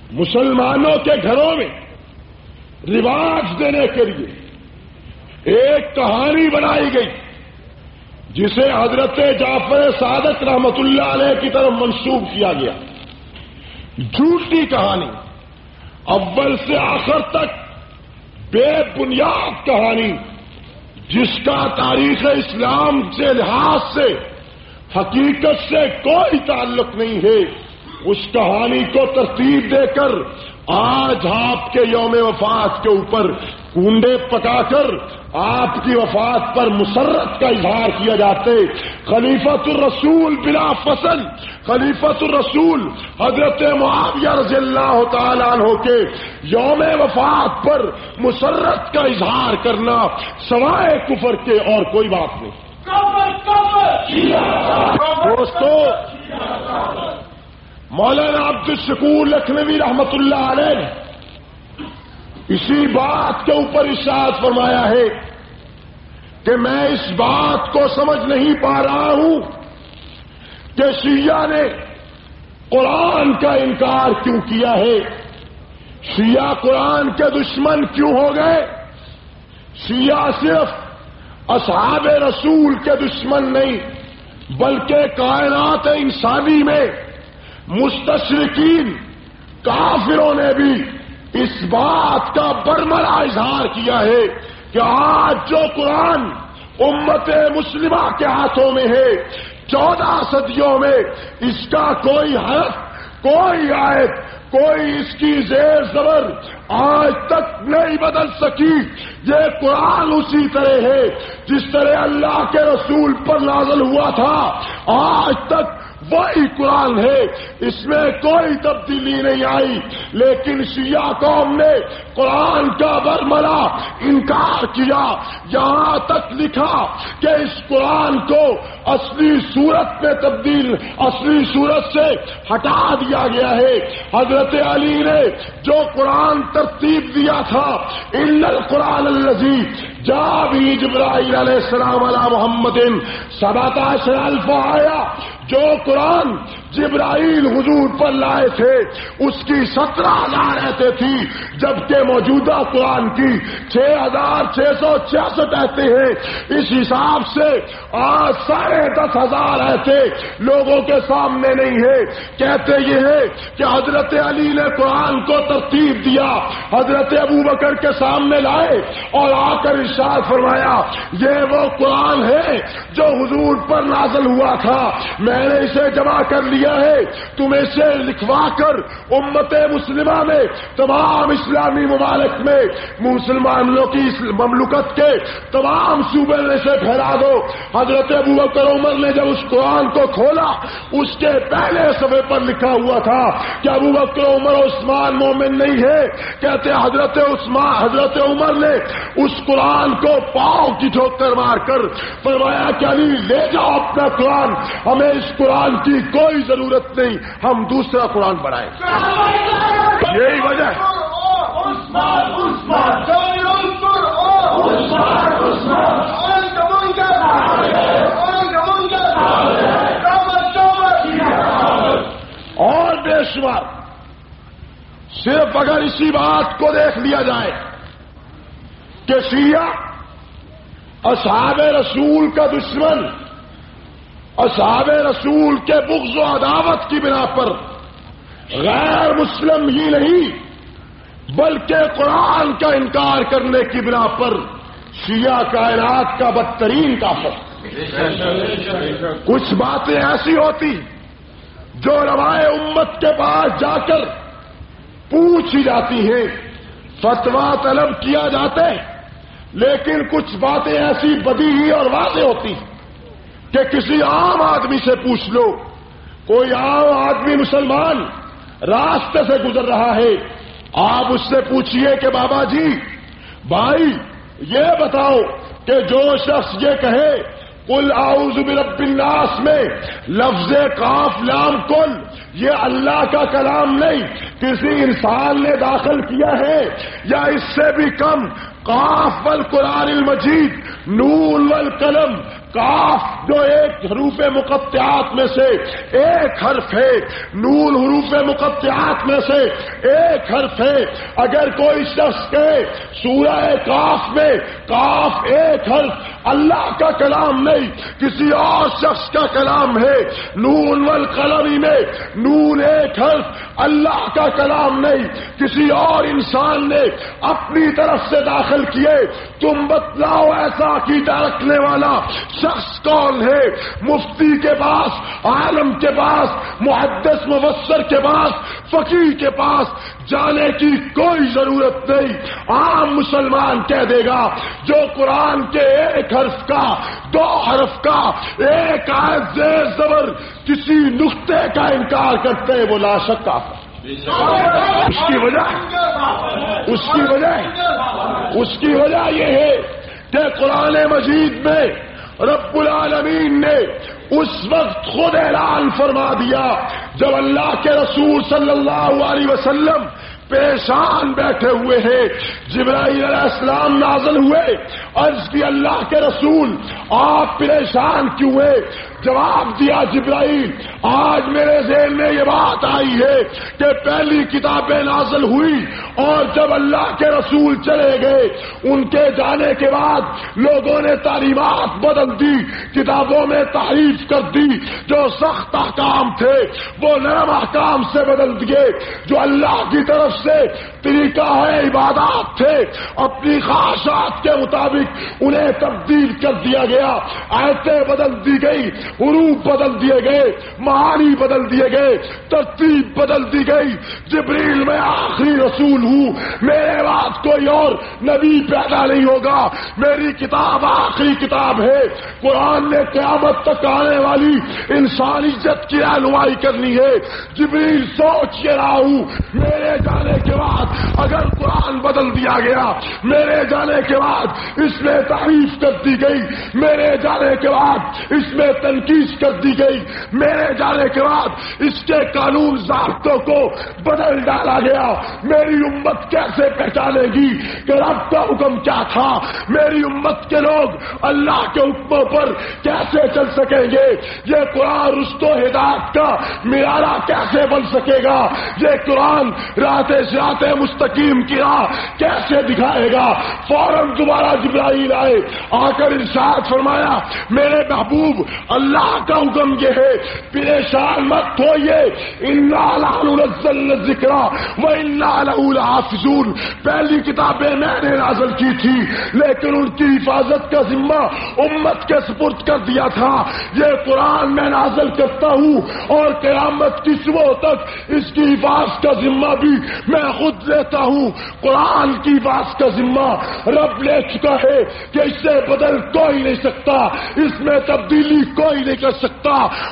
مسلمانوں کے گھروں میں رواج دینے کے لیے ایک کہانی بنائی گئی جسے حضرت جعفر صادق رحمت اللہ علیہ کی طرف منسوب کیا گیا. جھوٹی کہانی، اول سے آخر تک بے بنیاد کہانی، جس کا تاریخ اسلام کے لحاظ سے حقیقت سے کوئی تعلق نہیں ہے. اس کہانی کو ترتیب دے کر آج آپ کے یوم وفات کے اوپر کنڈے پکا کر آپ کی وفات پر مسرت کا اظہار کیا جاتے. خلیفۃ الرسول بلا فصل، خلیفۃ الرسول حضرت معاویہ رضی اللہ تعالیٰ عنہ کے یوم وفات پر مسرت کا اظہار کرنا سوائے کفر کے اور کوئی بات نہیں. دوستو، مولانا عبد الشکور لکھنوی رحمت اللہ علیہ نے اسی بات کے اوپر ارشاد فرمایا ہے کہ میں اس بات کو سمجھ نہیں پا رہا ہوں کہ شیعہ نے قرآن کا انکار کیوں کیا ہے. شیعہ قرآن کے دشمن کیوں ہو گئے؟ شیعہ صرف اصحاب رسول کے دشمن نہیں بلکہ کائنات انسانی میں مستشرقین کافروں نے بھی اس بات کا برملا اظہار کیا ہے کہ آج جو قرآن امت مسلمہ کے ہاتھوں میں ہے 14 صدیوں میں اس کا کوئی حرف، کوئی آیت، کوئی اس کی زیر زبر آج تک نہیں بدل سکی. یہ قرآن اسی طرح ہے جس طرح اللہ کے رسول پر نازل ہوا تھا، آج تک وہی قرآن ہے، اس میں کوئی تبدیلی نہیں آئی. لیکن شیعہ قوم نے قرآن کا برملا انکار کیا، یہاں تک لکھا کہ اس قرآن کو اصلی صورت میں تبدیل، اصلی صورت سے ہٹا دیا گیا ہے. حضرت علی نے جو قرآن ترتیب دیا تھا، ان القرآن الذی جاء به جبرائیل علیہ السلام علی محمد 17,000 آیا، جو قرآن جبرائیل حضور پر لائے تھے اس کی 17,000 آیتیں تھی، جبکہ موجودہ قرآن کی 6,666 آیتیں ہیں. اس حساب سے آج 10,500 آیتیں لوگوں کے سامنے نہیں ہے. کہتے یہ ہے کہ حضرت علی نے قرآن کو ترتیب دیا، حضرت ابوبکر کے سامنے لائے اور آ کر ارشاد فرمایا یہ وہ قرآن ہے جو حضور پر نازل ہوا تھا، میں نے اسے جمع کر لیا ہے، تم اسے لکھوا کر امت مسلمہ میں تمام اسلامی ممالک میں مسلمانوں کی مملکت کے تمام صوبے میں سے پھیلا دو. حضرت ابوبکر عمر نے جب اس قرآن کو کھولا، اس کے پہلے صفحے پر لکھا ہوا تھا کہ ابوبکر عمر عثمان مومن نہیں ہے. کہتے حضرت عمر نے اس قرآن کو پاؤں کی ٹھوکر مار کر فرمایا کہ علی لے جاؤ اپنا قرآن، ہمیں اس قرآن کی کوئی ضرورت نہیں، ہم دوسرا قرآن بنائیں. یہی وجہ ہے اور بے شمار. صرف اگر اسی بات کو دیکھ لیا جائے کہ شیعہ اصحاب رسول کا دشمن، اصحاب رسول کے بغض و عداوت کی بنا پر غیر مسلم ہی نہیں بلکہ قرآن کا انکار کرنے کی بنا پر شیعہ کائنات کا بدترین کافر. کچھ باتیں ایسی ہوتی جو علماء امت کے پاس جا کر پوچھی جاتی ہیں، فتویٰ طلب کیا جاتے، لیکن کچھ باتیں ایسی بدیہی اور واضح ہوتی کہ کسی عام آدمی سے پوچھ لو. کوئی عام آدمی مسلمان راستے سے گزر رہا ہے، آپ اس سے پوچھئے کہ بابا جی بھائی یہ بتاؤ کہ جو شخص یہ کہے قل اعوذ برب الناس میں لفظ قاف لام کل یہ اللہ کا کلام نہیں، کسی انسان نے داخل کیا ہے، یا اس سے بھی کم قاف والقرآن المجید نون والقلم کاف جو ایک حروف مقطعات میں سے ایک حرف ہے، نون حروف مقطعات میں سے ایک حرف ہے. اگر کوئی شخص کہے سورہ کاف میں کاف ایک حرف اللہ کا کلام نہیں کسی اور شخص کا کلام ہے، نون والقلم میں نون ایک حرف اللہ کا کلام نہیں کسی اور انسان نے اپنی طرف سے داخل کیے، تم بتلاؤ ایسا عقیدہ رکھنے والا شخص کون ہے؟ مفتی کے پاس، عالم کے پاس، محدث مفسر کے پاس، فقیہ کے پاس جانے کی کوئی ضرورت نہیں. عام مسلمان کہہ دے گا جو قرآن کے ایک حرف کا، دو حرف کا، ایک آیت زیر زبر کسی نقطے کا انکار کرتے ہیں وہ لا شک کافر. اس کی وجہ یہ ہے کہ قرآن مجید میں رب العالمین نے اس وقت خود اعلان فرما دیا جب اللہ کے رسول صلی اللہ علیہ وسلم پیشان بیٹھے ہوئے ہیں، جبرائیل علیہ السلام نازل ہوئے، عرض کی اللہ کے رسول آپ پریشان کیوں ہیں؟ جواب دیا جبرائیل آج میرے ذہن میں یہ بات آئی ہے کہ پہلی کتابیں نازل ہوئی اور جب اللہ کے رسول چلے گئے ان کے جانے کے بعد لوگوں نے تعلیمات بدل دی، کتابوں میں تحریف کر دی، جو سخت احکام تھے وہ نرم احکام سے بدل دیے، جو اللہ کی طرف سے طریقہ ہے عبادات تھے اپنی خواہشات کے مطابق انہیں تبدیل کر دیا گیا، آیتیں بدل دی گئی، حروف بدل دیے گئے، معانی بدل دیے گئے، ترتیب بدل دی گئی. جبریل میں آخری رسول ہوں، میرے بعد کوئی اور نبی پیدا نہیں ہوگا، میری کتاب آخری کتاب ہے، قرآن نے قیامت تک آنے والی انسانیت کی رہنمائی کرنی ہے. جبریل سوچ کے رہا ہوں میرے جانے کے بعد اگر قرآن بدل دیا گیا، میرے جانے کے بعد اس میں تعریف کر دی گئی، میرے جانے کے بعد اس میں تنقید کر دی گئی، میرے جانے کے بعد اس کے قانون ضابطوں کو بدل ڈالا گیا، میری امت کیسے پہچانے گی کہ رب کا حکم کیا تھا؟ میری امت کے لوگ اللہ کے حکموں پر کیسے چل سکیں گے؟ یہ قرآن رشد و ہدایت کا معیار کیسے بن سکے گا؟ یہ قرآن راہ صراط مستقیم کی راہ کیسے دکھائے گا؟ فوراً دوبارہ جبرائیل آئے، آ کر ارشاد فرمایا میرے محبوب اللہ کا حکم یہ ہے پریشان مت ہوئیے، انا نحن نزلنا الذکر وانا لہ لحافظون. پہلی کتابیں میں نے نازل کی تھی لیکن ان کی حفاظت کا ذمہ امت کے سپرد کر دیا تھا. یہ قرآن میں نازل کرتا ہوں اور قیامت کی صبح تک اس کی حفاظت کا ذمہ بھی میں خود لیتا ہوں. قرآن کی حفاظت کا ذمہ رب لے چکا ہے کہ اس سے بدل کوئی نہیں سکتا، اس میں تبدیلی کوئی نہیں کر سکتا.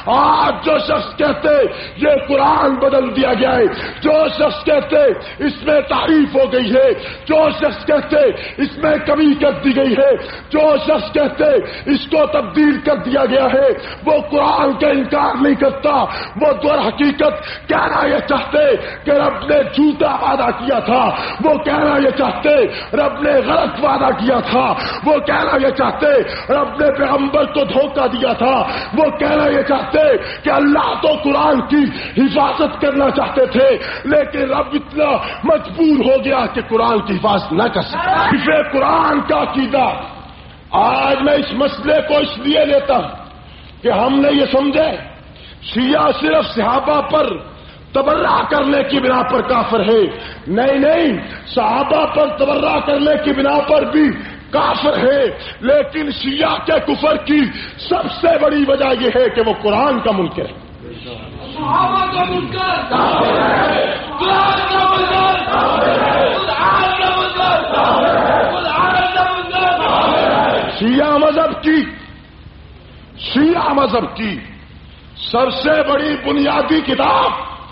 آج جو شخص کہتے یہ قرآن بدل دیا گیا ہے، جو شخص کہتے اس میں تعریف ہو گئی ہے، جو شخص کہتے اس میں کمی کر دی گئی ہے، جو شخص کہتے اس کو تبدیل کر دیا گیا ہے، وہ قرآن کا انکار نہیں کرتا، وہ در حقیقت کہنا یہ چاہتے کہ رب نے جھوٹا وعدہ کیا تھا، وہ کہنا یہ چاہتے رب نے غلط وعدہ کیا تھا، وہ کہنا یہ چاہتے رب نے پیغمبر کو دھوکہ دیا تھا، وہ کہنا یہ چاہتے کہ اللہ تو قرآن کی حفاظت کرنا چاہتے تھے لیکن رب اتنا مجبور ہو گیا کہ قرآن کی حفاظت نہ کر سکا. اسے قرآن کا عقیدہ آج میں اس مسئلے کو اس لیے لیتا ہوں کہ ہم نے یہ سمجھے شیعہ صرف صحابہ پر تبرہ کرنے کی بنا پر کافر ہے. نہیں، صحابہ پر تبرہ کرنے کی بنا پر بھی کافر ہے، لیکن شیعہ کے کفر کی سب سے بڑی وجہ یہ ہے کہ وہ قرآن کا منکر ہے. صحابہ کا منکر کافر ہے، قرآن کا منکر کافر ہے، قرآن کا منکر کافر ہے، قرآن کا منکر کافر ہے. شیعہ مذہب کی سب سے بڑی بنیادی کتاب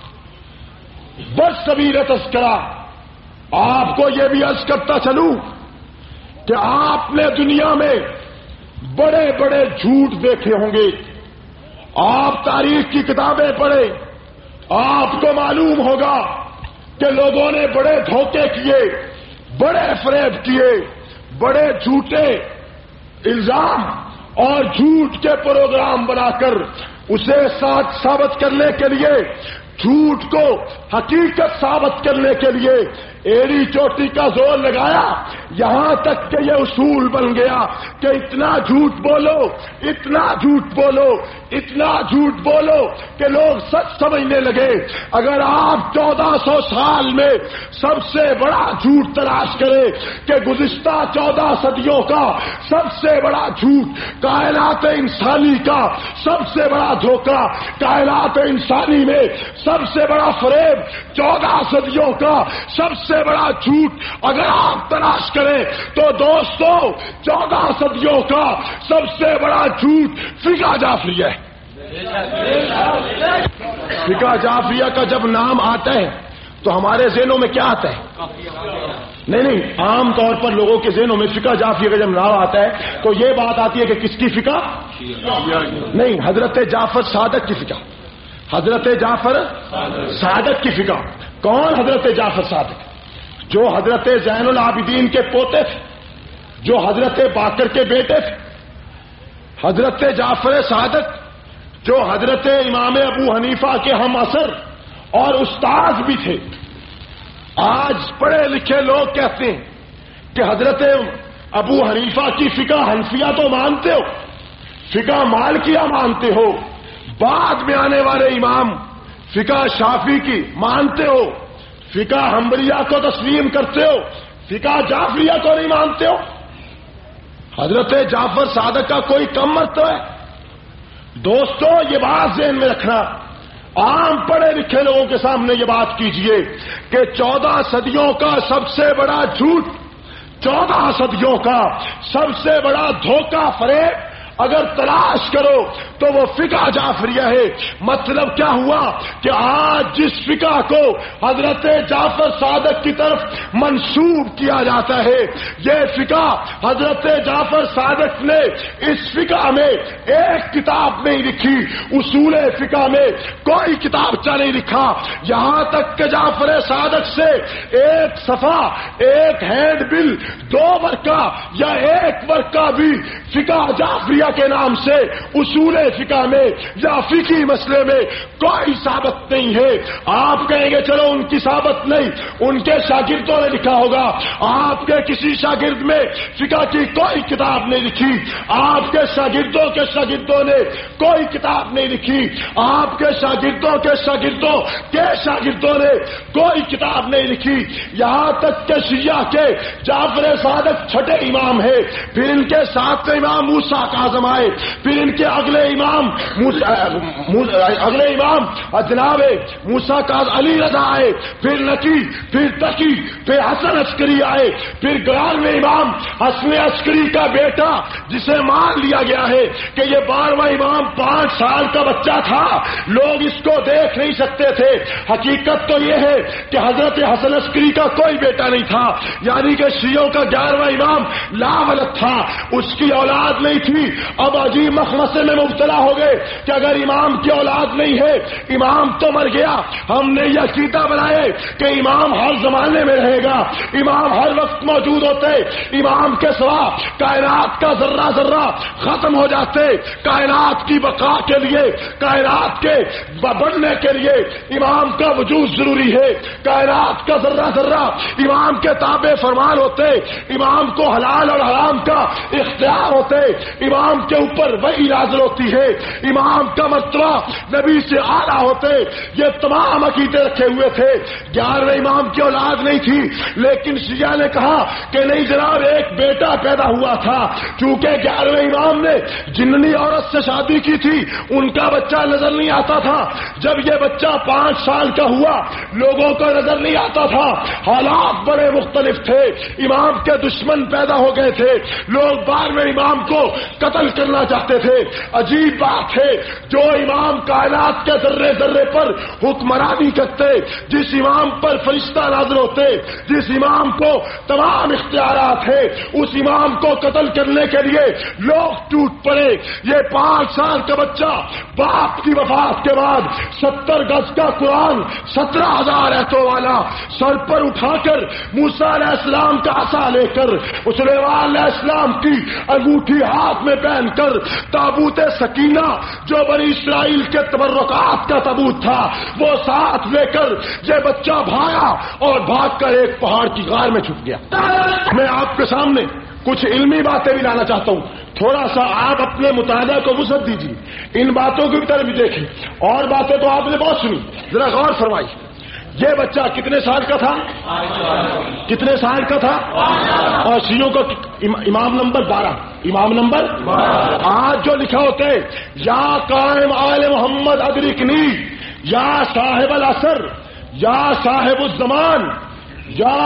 بس سبیل تذکرہ. آپ کو یہ بھی عرض کرتا چلوں کہ آپ نے دنیا میں بڑے بڑے جھوٹ دیکھے ہوں گے. آپ تاریخ کی کتابیں پڑھیں، آپ کو معلوم ہوگا کہ لوگوں نے بڑے دھوکے کیے، بڑے فریب کیے، بڑے جھوٹے الزام اور جھوٹ کے پروگرام بنا کر اسے ثابت کرنے کے لیے، جھوٹ کو حقیقت ثابت کرنے کے لیے ایڑی چوٹی کا زور لگایا، یہاں تک کہ یہ اصول بن گیا کہ اتنا جھوٹ بولو، اتنا جھوٹ بولو، اتنا جھوٹ بولو کہ لوگ سچ سمجھنے لگے۔ اگر آپ 1400 سال میں سب سے بڑا جھوٹ تلاش کریں کہ گزشتہ 14 صدیوں کا سب سے بڑا جھوٹ، کائنات انسانی کا سب سے بڑا دھوکہ، کائنات انسانی میں سب سے بڑا فریب، 14 صدیوں کا سب سے بڑا جھوٹ اگر آپ تلاش کریں تو دوستو 14 صدیوں کا سب سے بڑا جھوٹ فقہ جعفریہ ہے۔ فقہ جعفریہ کا جب نام آتا ہے تو ہمارے ذہنوں میں کیا آتا ہے؟ نہیں، عام طور پر لوگوں کے ذہنوں میں فقہ جعفریہ کا جب نام آتا ہے تو یہ بات آتی ہے کہ کس کی فقہ؟ نہیں، حضرت جعفر صادق کی فقہ، حضرت جعفر صادق کی فقہ۔ کون حضرت جعفر صادق؟ جو حضرت زین العابدین کے پوتے تھے، جو حضرت باقر کے بیٹے تھے، حضرت جعفر صادق جو حضرت امام ابو حنیفہ کے ہم عصر اور استاد بھی تھے۔ آج پڑھے لکھے لوگ کہتے ہیں کہ حضرت ابو حنیفہ کی فقہ حنفیہ تو مانتے ہو، فقہ مالکیہ مانتے ہو، بعد میں آنے والے امام فقہ شافعی کی مانتے ہو، فقہ حنبلیہ کو تسلیم کرتے ہو، فقہ جعفریہ کو نہیں مانتے ہو۔ حضرت جعفر صادق کا کوئی کم مرتبہ ہے؟ دوستو یہ بات ذہن میں رکھنا، عام پڑھے لکھے لوگوں کے سامنے یہ بات کیجئے کہ 14 صدیوں کا سب سے بڑا جھوٹ، 14 صدیوں کا سب سے بڑا دھوکہ فریب اگر تلاش کرو تو وہ فقہ جعفریہ ہے۔ مطلب کیا ہوا کہ آج جس فقہ کو حضرت جعفر صادق کی طرف منسوب کیا جاتا ہے، یہ فقہ حضرت جعفر صادق نے اس فقہ میں ایک کتاب نہیں لکھی، اصول فقہ میں کوئی کتابچہ نہیں لکھا، یہاں تک کہ جعفر صادق سے ایک صفحہ، ایک ہینڈ بل، 2 ورقہ یا 1 ورقہ بھی فقہ جعفریہ کے نام سے اصول فقہ میں یا فقہی مسئلے میں کوئی ثابت نہیں ہے۔ آپ کہیں گے چلو ان کی ثابت نہیں، ان کے شاگردوں نے لکھا ہوگا، آپ کے کسی شاگرد میں فقہ کی کوئی کتاب نہیں لکھی، آپ کے شاگردوں کے شاگردوں نے کوئی کتاب نہیں لکھی، آپ کے شاگردوں کے شاگردوں کے شاگردوں نے کوئی کتاب نہیں لکھی، یہاں تک کہ شیعہ کے جعفر صادق چھٹے امام ہے، پھر ان کے 7ویں امام موسیٰ کاظم آئے، پھر ان کے اگلے امام جناب موسیٰ کاظم علی رضا آئے، پھر نقی، پھر تقی، پھر حسن عسکری آئے، پھر 11ویں امام حسن عسکری کا بیٹا جسے مان لیا گیا ہے کہ یہ 12واں امام 5 سال کا بچہ تھا، لوگ اس کو دیکھ نہیں سکتے تھے۔ حقیقت تو یہ ہے کہ حضرت حسن عسکری کا کوئی بیٹا نہیں تھا، یعنی کہ شیعوں کا 11واں امام لا ولد تھا، اس کی اولاد نہیں تھی۔ اب عجیب مخمصے میں مبتلا ہو گئے کہ اگر امام کی اولاد نہیں ہے، امام تو مر گیا، ہم نے یہ عقیدہ بنائے کہ امام ہر زمانے میں رہے گا، امام ہر وقت موجود ہوتے، امام کے سوا کائنات کا ذرہ ذرہ ختم ہو جاتے، کائنات کی بقا کے لیے، کائنات کے بڑھنے کے لیے امام کا وجود ضروری ہے، کائنات کا ذرہ ذرہ امام کے تابع فرمان ہوتے، امام کو حلال اور حرام کا اختیار ہوتے، امام کے اوپر وحی نازل ہوتی ہے، امام کا مرتبہ نبی سے اعلیٰ ہوتے، یہ تمام عقیدے رکھے ہوئے تھے۔ 11ویں امام کی اولاد نہیں تھی، لیکن شیعہ نے کہا کہ نہیں جناب ایک بیٹا پیدا ہوا تھا، چونکہ 11ویں امام نے جننی عورت سے شادی کی تھی، ان کا بچہ نظر نہیں آتا تھا، جب یہ بچہ 5 سال کا ہوا لوگوں کو نظر نہیں آتا تھا، حالات بڑے مختلف تھے، امام کے دشمن پیدا ہو گئے تھے، لوگ 12ویں امام کو قتل کرنا چاہتے تھے۔ عجیب بات ہے، جو امام کائنات کے ذرے ذرے پر حکمرانی کرتے، جس امام پر فرشتہ نازل ہوتے، جس امام کو تمام اختیارات ہیں، اس امام کو قتل کرنے کے لیے لوگ ٹوٹ پڑے۔ یہ 5 سال کا بچہ باپ کی وفات کے بعد 70 گز کا قرآن، 17,000 آیتوں والا، سر پر اٹھا کر موسیٰ علیہ السلام کا عصا لے کر سلیمان علیہ السلام کی انگوٹھی ہاتھ میں پہن کر تابوت سکینہ جو بنی اسرائیل کے تبرکات کا تابوت تھا وہ ساتھ لے کر یہ بچہ بھاگا اور بھاگ کر ایک پہاڑ کی غار میں چھپ گیا۔ میں آپ کے سامنے کچھ علمی باتیں بھی لانا چاہتا ہوں، تھوڑا سا آپ اپنے مطالعہ کو وسعت دیجیے، ان باتوں کی طرف بھی دیکھیں، اور باتیں تو آپ نے بہت سنی، ذرا غور فرمائیے۔ یہ بچہ کتنے سال کا تھا؟ کتنے سال کا تھا؟ اور شیعوں کو امام نمبر 12، امام نمبر آج جو لکھا ہوتا ہے یا قائم آل محمد ادرکنی، یا صاحب العصر، یا صاحب الزمان، یا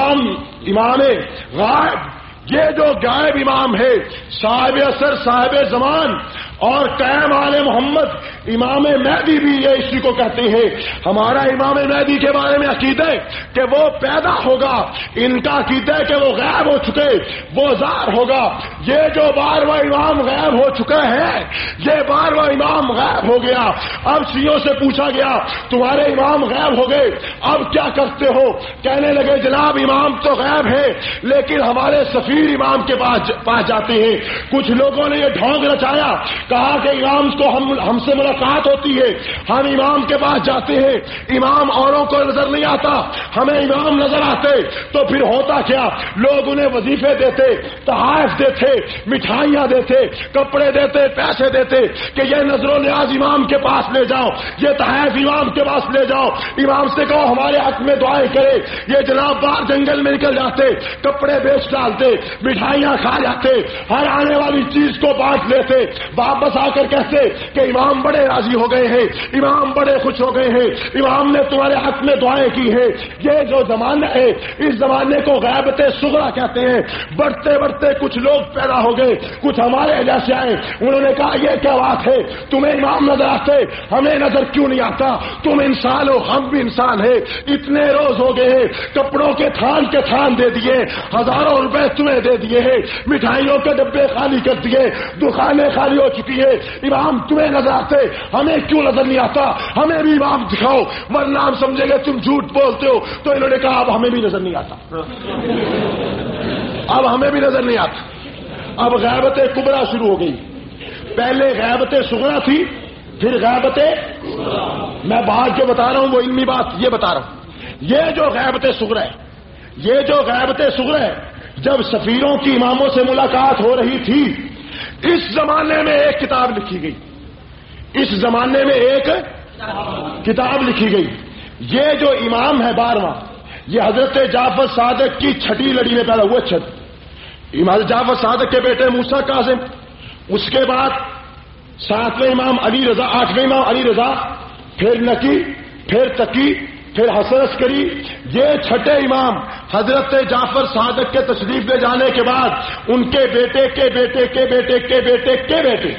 امام غائب، یہ جو غائب امام ہے، صاحب عصر، صاحب زمان اور قائم آل محمد، امام مہدی بھی یہ اسی کو کہتے ہیں۔ ہمارا امام مہدی کے بارے میں عقیدہ ہے کہ وہ پیدا ہوگا، ان کا عقیدہ ہے کہ وہ غائب ہو چکے، وہ ظاہر ہوگا۔ یہ جو 12واں امام غائب ہو چکا ہے، یہ 12واں امام غائب ہو گیا۔ اب شیعوں سے پوچھا گیا تمہارے امام غائب ہو گئے، اب کیا کرتے ہو؟ کہنے لگے جناب امام تو غائب ہے لیکن ہمارے سفیر امام کے پاس جاتے ہیں۔ کچھ لوگوں نے یہ ڈھونگ رچایا، کہا کہ امام کو ہم سے ملاقات ہوتی ہے، ہم امام کے پاس جاتے ہیں، امام اوروں کو نظر نہیں آتا، ہمیں امام نظر آتے۔ تو پھر ہوتا کیا؟ لوگ انہیں وظیفے دیتے، تحائف دیتے، مٹھائیاں دیتے، کپڑے دیتے، پیسے دیتے کہ یہ نظر و نیاز امام کے پاس لے جاؤ، یہ تحائف امام کے پاس لے جاؤ، امام سے کہو ہمارے حق میں دعائیں کرے۔ یہ جناب باہر جنگل میں نکل جاتے، کپڑے بیچ ڈالتے، مٹھائیاں کھا جاتے، ہر آنے والی چیز کو بانٹ لیتے، واپس آ کر کہتے کہ امام بڑے راضی ہو گئے ہیں، امام بڑے خوش ہو گئے ہیں، امام نے تمہارے حق میں دعائیں کی ہیں۔ یہ جو زمانہ ہے اس زمانے کو غیبت صغریٰ کہتے ہیں۔ بڑھتے بڑھتے کچھ لوگ پیدا ہو گئے، کچھ ہمارے جیسے آئے، انہوں نے کہا یہ کیا بات ہے، تمہیں امام نظر آتے، ہمیں نظر کیوں نہیں آتا؟ تم انسان ہو، ہم بھی انسان ہیں، اتنے روز ہو گئے ہیں، کپڑوں کے تھان دے دیے، ہزاروں روپے تمہیں دے دیے ہیں، مٹھائیوں کے ڈبے خالی کر دیے، دکانیں خالی ہو چکی ہے، امام تمہیں نظر آتے، ہمیں کیوں نظر نہیں آتا؟ ہمیں بھی امام دکھاؤ ورنہ ہم سمجھیں گے تم جھوٹ بولتے ہو۔ تو انہوں نے کہا اب ہمیں بھی نظر نہیں آتا، اب ہمیں بھی نظر نہیں آتا۔ اب غیبت کبریٰ شروع ہو گئی۔ پہلے غیبت صغریٰ تھی، پھر غیبت، میں باہر جو بتا رہا ہوں وہ علمی بات یہ بتا رہا ہوں۔ یہ جو غیبت صغریٰ ہے، یہ جو غیبت صغریٰ ہے، جب سفیروں کی اماموں سے ملاقات ہو رہی تھی، اس زمانے میں ایک کتاب لکھی گئی، اس زمانے میں ایک کتاب لکھی گئی۔ یہ جو امام ہے 12واں، یہ حضرت جعفر صادق کی چھٹی لڑی میں پیدا ہوئے۔ حضرت جعفر صادق کے بیٹے موسیٰ کاظم، اس کے بعد 7ویں امام علی رضا، 8ویں امام علی رضا، پھر نقی، پھر تقی، پھر حسن عسکری۔ یہ چھٹے امام حضرت جعفر صادق کے تشریف لے جانے کے بعد ان کے بیٹے کے بیٹے کے بیٹے کے بیٹے کے بیٹے،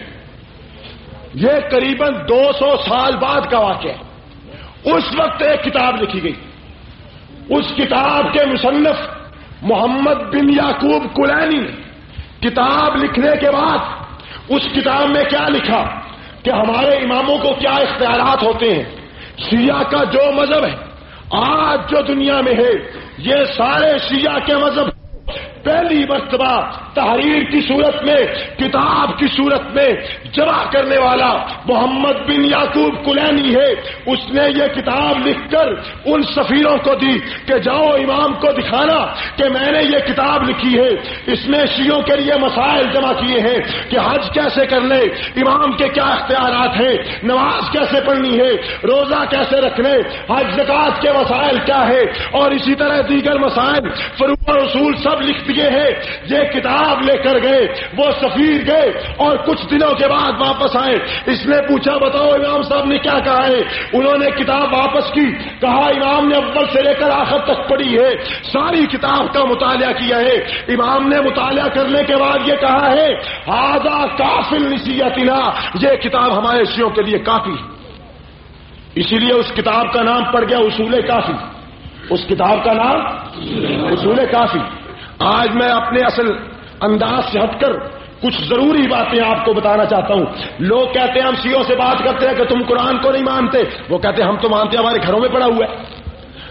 یہ قریباً 200 سال بعد کا واقعہ ہے۔ اس وقت ایک کتاب لکھی گئی، اس کتاب کے مصنف محمد بن یعقوب کلینی نے کتاب لکھنے کے بعد اس کتاب میں کیا لکھا کہ ہمارے اماموں کو کیا اختیارات ہوتے ہیں۔ شیعہ کا جو مذہب ہے آج جو دنیا میں ہے، یہ سارے شیعہ کے مذہب پہلی مرتبہ تحریر کی صورت میں، کتاب کی صورت میں جمع کرنے والا محمد بن یعقوب کلینی ہے۔ اس نے یہ کتاب لکھ کر ان سفیروں کو دی کہ جاؤ امام کو دکھانا کہ میں نے یہ کتاب لکھی ہے، اس میں شیعوں کے لیے مسائل جمع کیے ہیں کہ حج کیسے کرنے، امام کے کیا اختیارات ہیں، نماز کیسے پڑھنی ہے، روزہ کیسے رکھنے، حج زکات کے مسائل کیا ہے، اور اسی طرح دیگر مسائل، فروع اور اصول سب لکھ دیے ہیں۔ یہ کتاب لے کر گئے، وہ سفیر گئے اور کچھ دنوں کے بعد واپس آئے۔ اس نے پوچھا بتاؤ امام صاحب نے کیا کہا ہے؟ انہوں نے کتاب واپس کی، کہا امام نے اول سے لے کر آخر تک پڑھی ہے، ساری کتاب کا مطالعہ کیا ہے۔ امام نے مطالعہ کرنے کے بعد یہ کہا ہے ھذا کافی لنصیحتنا، یہ کتاب ہمارے شیعوں کے لیے کافی ہے۔ اسی لیے اس کتاب کا نام پڑ گیا اصول کافی، اس کتاب کا نام اصول کافی۔ آج میں اپنے اصل انداز سے ہٹ کر کچھ ضروری باتیں آپ کو بتانا چاہتا ہوں۔ لوگ کہتے ہیں ہم شیعوں سے بات کرتے ہیں کہ تم قرآن کو نہیں مانتے، وہ کہتے ہیں ہم تو مانتے ہیں، ہمارے گھروں میں پڑا ہوا ہے۔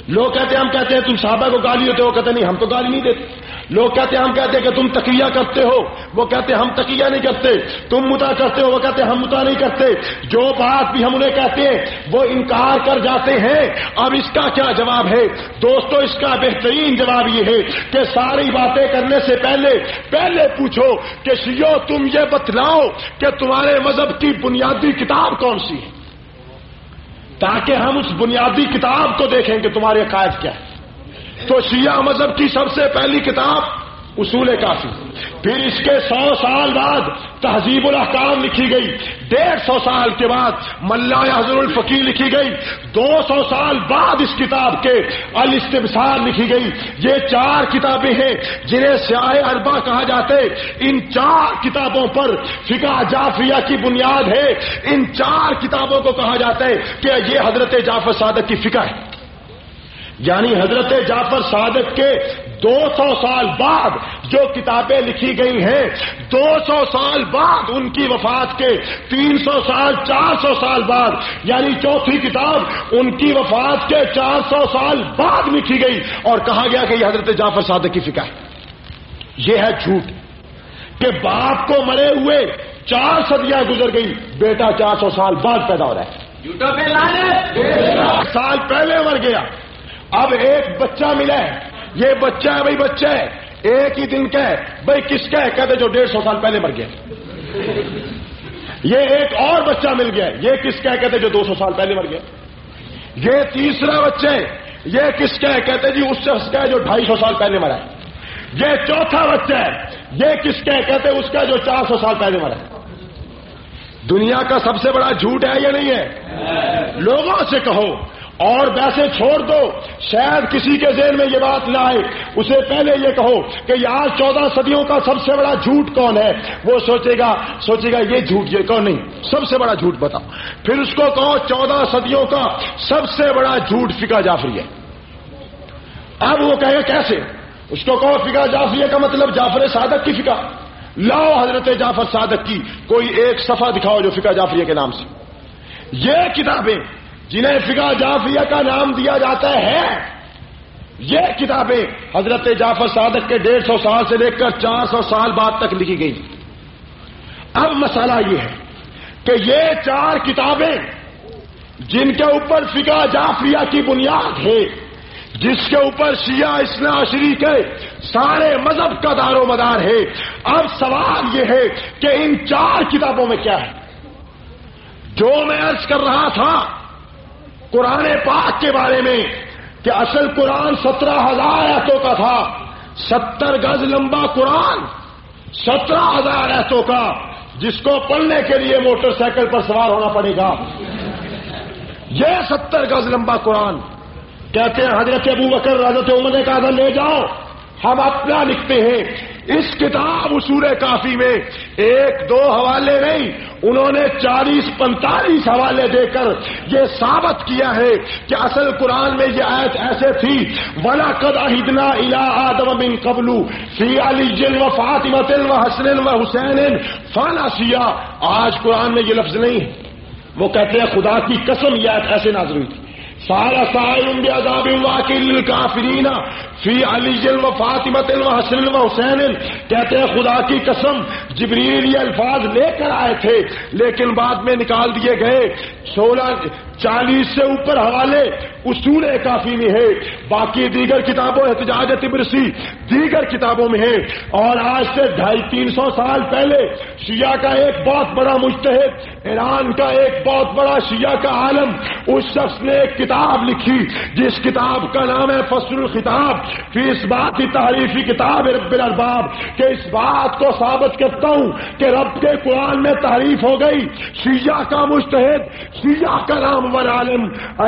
لوگ کہتے ہیں ہم کہتے ہیں تم صحابہ کو گالی دیتے ہو، کہتے نہیں ہم تو گالی نہیں دیتے. لوگ کہتے ہیں ہم کہتے ہیں کہ تم تقیہ کرتے ہو، وہ کہتے ہیں ہم تقیہ نہیں کرتے. تم متا کرتے ہو، وہ کہتے ہیں ہم متا نہیں کرتے. جو بات بھی ہم انہیں کہتے ہیں وہ انکار کر جاتے ہیں. اب اس کا کیا جواب ہے دوستو؟ اس کا بہترین جواب یہ ہے کہ ساری باتیں کرنے سے پہلے پوچھو کہ شیعو تم یہ بتلاؤ کہ تمہارے مذہب کی بنیادی کتاب کون سی ہے، تاکہ ہم اس بنیادی کتاب کو دیکھیں کہ تمہارے عقائد کیا ہے. تو شیعہ مذہب کی سب سے پہلی کتاب اصول کافی، پھر اس کے 100 سال بعد تہذیب الاحکام لکھی گئی، 150 سال کے بعد ملا یحضر الفقیہ لکھی گئی، 200 سال بعد اس کتاب کے الاستبصار لکھی گئی. یہ 4 کتابیں ہیں جنہیں سیاہ اربع کہا جاتے. ان 4 کتابوں پر فقہ جعفریہ کی بنیاد ہے. ان 4 کتابوں کو کہا جاتا ہے کہ یہ حضرت جعفر صادق کی فقہ ہے. یعنی حضرت جعفر صادق کے 200 سال بعد جو کتابیں لکھی گئی ہیں، 200 سال بعد ان کی وفات کے 300 سال 400 سال بعد، یعنی چوتھی کتاب ان کی وفات کے 400 سال بعد لکھی گئی اور کہا گیا کہ یہ حضرت جعفر صادق کی فقہ ہے. یہ ہے جھوٹ کہ باپ کو مرے ہوئے 4 صدیاں گزر گئی، بیٹا 400 سال بعد پیدا ہو رہا ہے. سال پہلے مر گیا، اب ایک بچہ ملا ہے. یہ بچہ ہے بھائی، بچہ ہے ایک ہی دن کا ہے. بھائی کس کا ہے؟ کہتے جو 150 سال پہلے مر گیا. یہ ایک اور بچہ مل گیا، یہ کس کا ہے؟ کہتے جو 200 سال پہلے مر گیا. یہ تیسرا بچہ ہے، یہ کس کا ہے؟ کہتے جی اس شخص کا ہے جو 250 سال پہلے مرا ہے. یہ چوتھا بچہ ہے، یہ کس کا ہے؟ کہتے اس کا جو 400 سال پہلے مرا ہے. دنیا کا سب سے بڑا جھوٹ ہے یا نہیں ہے؟ لوگوں سے کہو اور ویسے چھوڑ دو، شاید کسی کے ذہن میں یہ بات نہ آئے. اسے پہلے یہ کہو کہ یار 14 صدیوں کا سب سے بڑا جھوٹ کون ہے؟ وہ سوچے گا یہ جھوٹ یہ کون نہیں، سب سے بڑا جھوٹ بتاؤ. پھر اس کو کہو 14 صدیوں کا سب سے بڑا جھوٹ فقہ جعفری ہے. اب وہ کہے گا کیسے؟ اس کو کہو فقہ جعفریہ کا مطلب جعفر صادق کی فقہ. لاؤ حضرت جعفر صادق کی کوئی ایک صفحہ دکھاؤ جو فقہ جعفریہ کے نام سے. یہ کتابیں جنہیں فقہ جعفریہ کا نام دیا جاتا ہے، یہ کتابیں حضرت جعفر صادق کے 150 سال سے لے کر 400 سال بعد تک لکھی گئی. اب مسئلہ یہ ہے کہ یہ 4 کتابیں جن کے اوپر فقہ جعفریہ کی بنیاد ہے، جس کے اوپر شیعہ اثنا عشری کے سارے مذہب کا دار و مدار ہے، اب سوال یہ ہے کہ ان 4 کتابوں میں کیا ہے؟ جو میں عرض کر رہا تھا قرآن پاک کے بارے میں کہ اصل قرآن 17,000 آیتوں کا تھا، 70 گز لمبا قرآن 17,000 آیتوں کا، جس کو پڑھنے کے لیے موٹر سائیکل پر سوار ہونا پڑے گا. یہ 70 گز لمبا قرآن کہتے ہیں حضرت ابوبکر حضرت عمر نے کہا لے جاؤ، ہم اپنا لکھتے ہیں. اس کتاب اصول کافی میں 1-2 حوالے نہیں، انہوں نے 40-45 حوالے دے کر یہ ثابت کیا ہے کہ اصل قرآن میں یہ آیت ایسے تھی وَلَقَدْ عَهِدْنَا إِلَىٰ آدَمَ مِن قَبْلُ فِي عَلِيٍّ وَفَاطِمَةٍ وَحَسَنٍ وَحُسَيْنٍ فَنَسِيَا. آج قرآن میں یہ لفظ نہیں ہے. وہ کہتے ہیں خدا کی قسم یہ آیت ایسے نازل ہوئی تھی. سارا سائل بعذاب واقع للکافرین فی علی وفاطمۃ وحسن وحسین. کہتے ہیں خدا کی قسم جبریل یہ الفاظ لے کر آئے تھے لیکن بعد میں نکال دیے گئے. 40 سے اوپر حوالے اصول کافی میں ہے، باقی دیگر کتابوں احتجاج طبرسی دیگر کتابوں میں ہے. اور آج سے 250-300 سال پہلے شیعہ کا ایک بہت بڑا مجتہد، ایران کا ایک بہت بڑا شیعہ کا عالم، اس شخص نے ایک کتاب لکھی جس کتاب کا نام ہے فصل الخطاب فی اثبات تحریفی کتاب رب الارباب، کہ اس بات کو ثابت کرتا ہوں کہ رب کے قرآن میں تحریف ہو گئی. شیعہ کا مجتہد، شیعہ کا نام عالم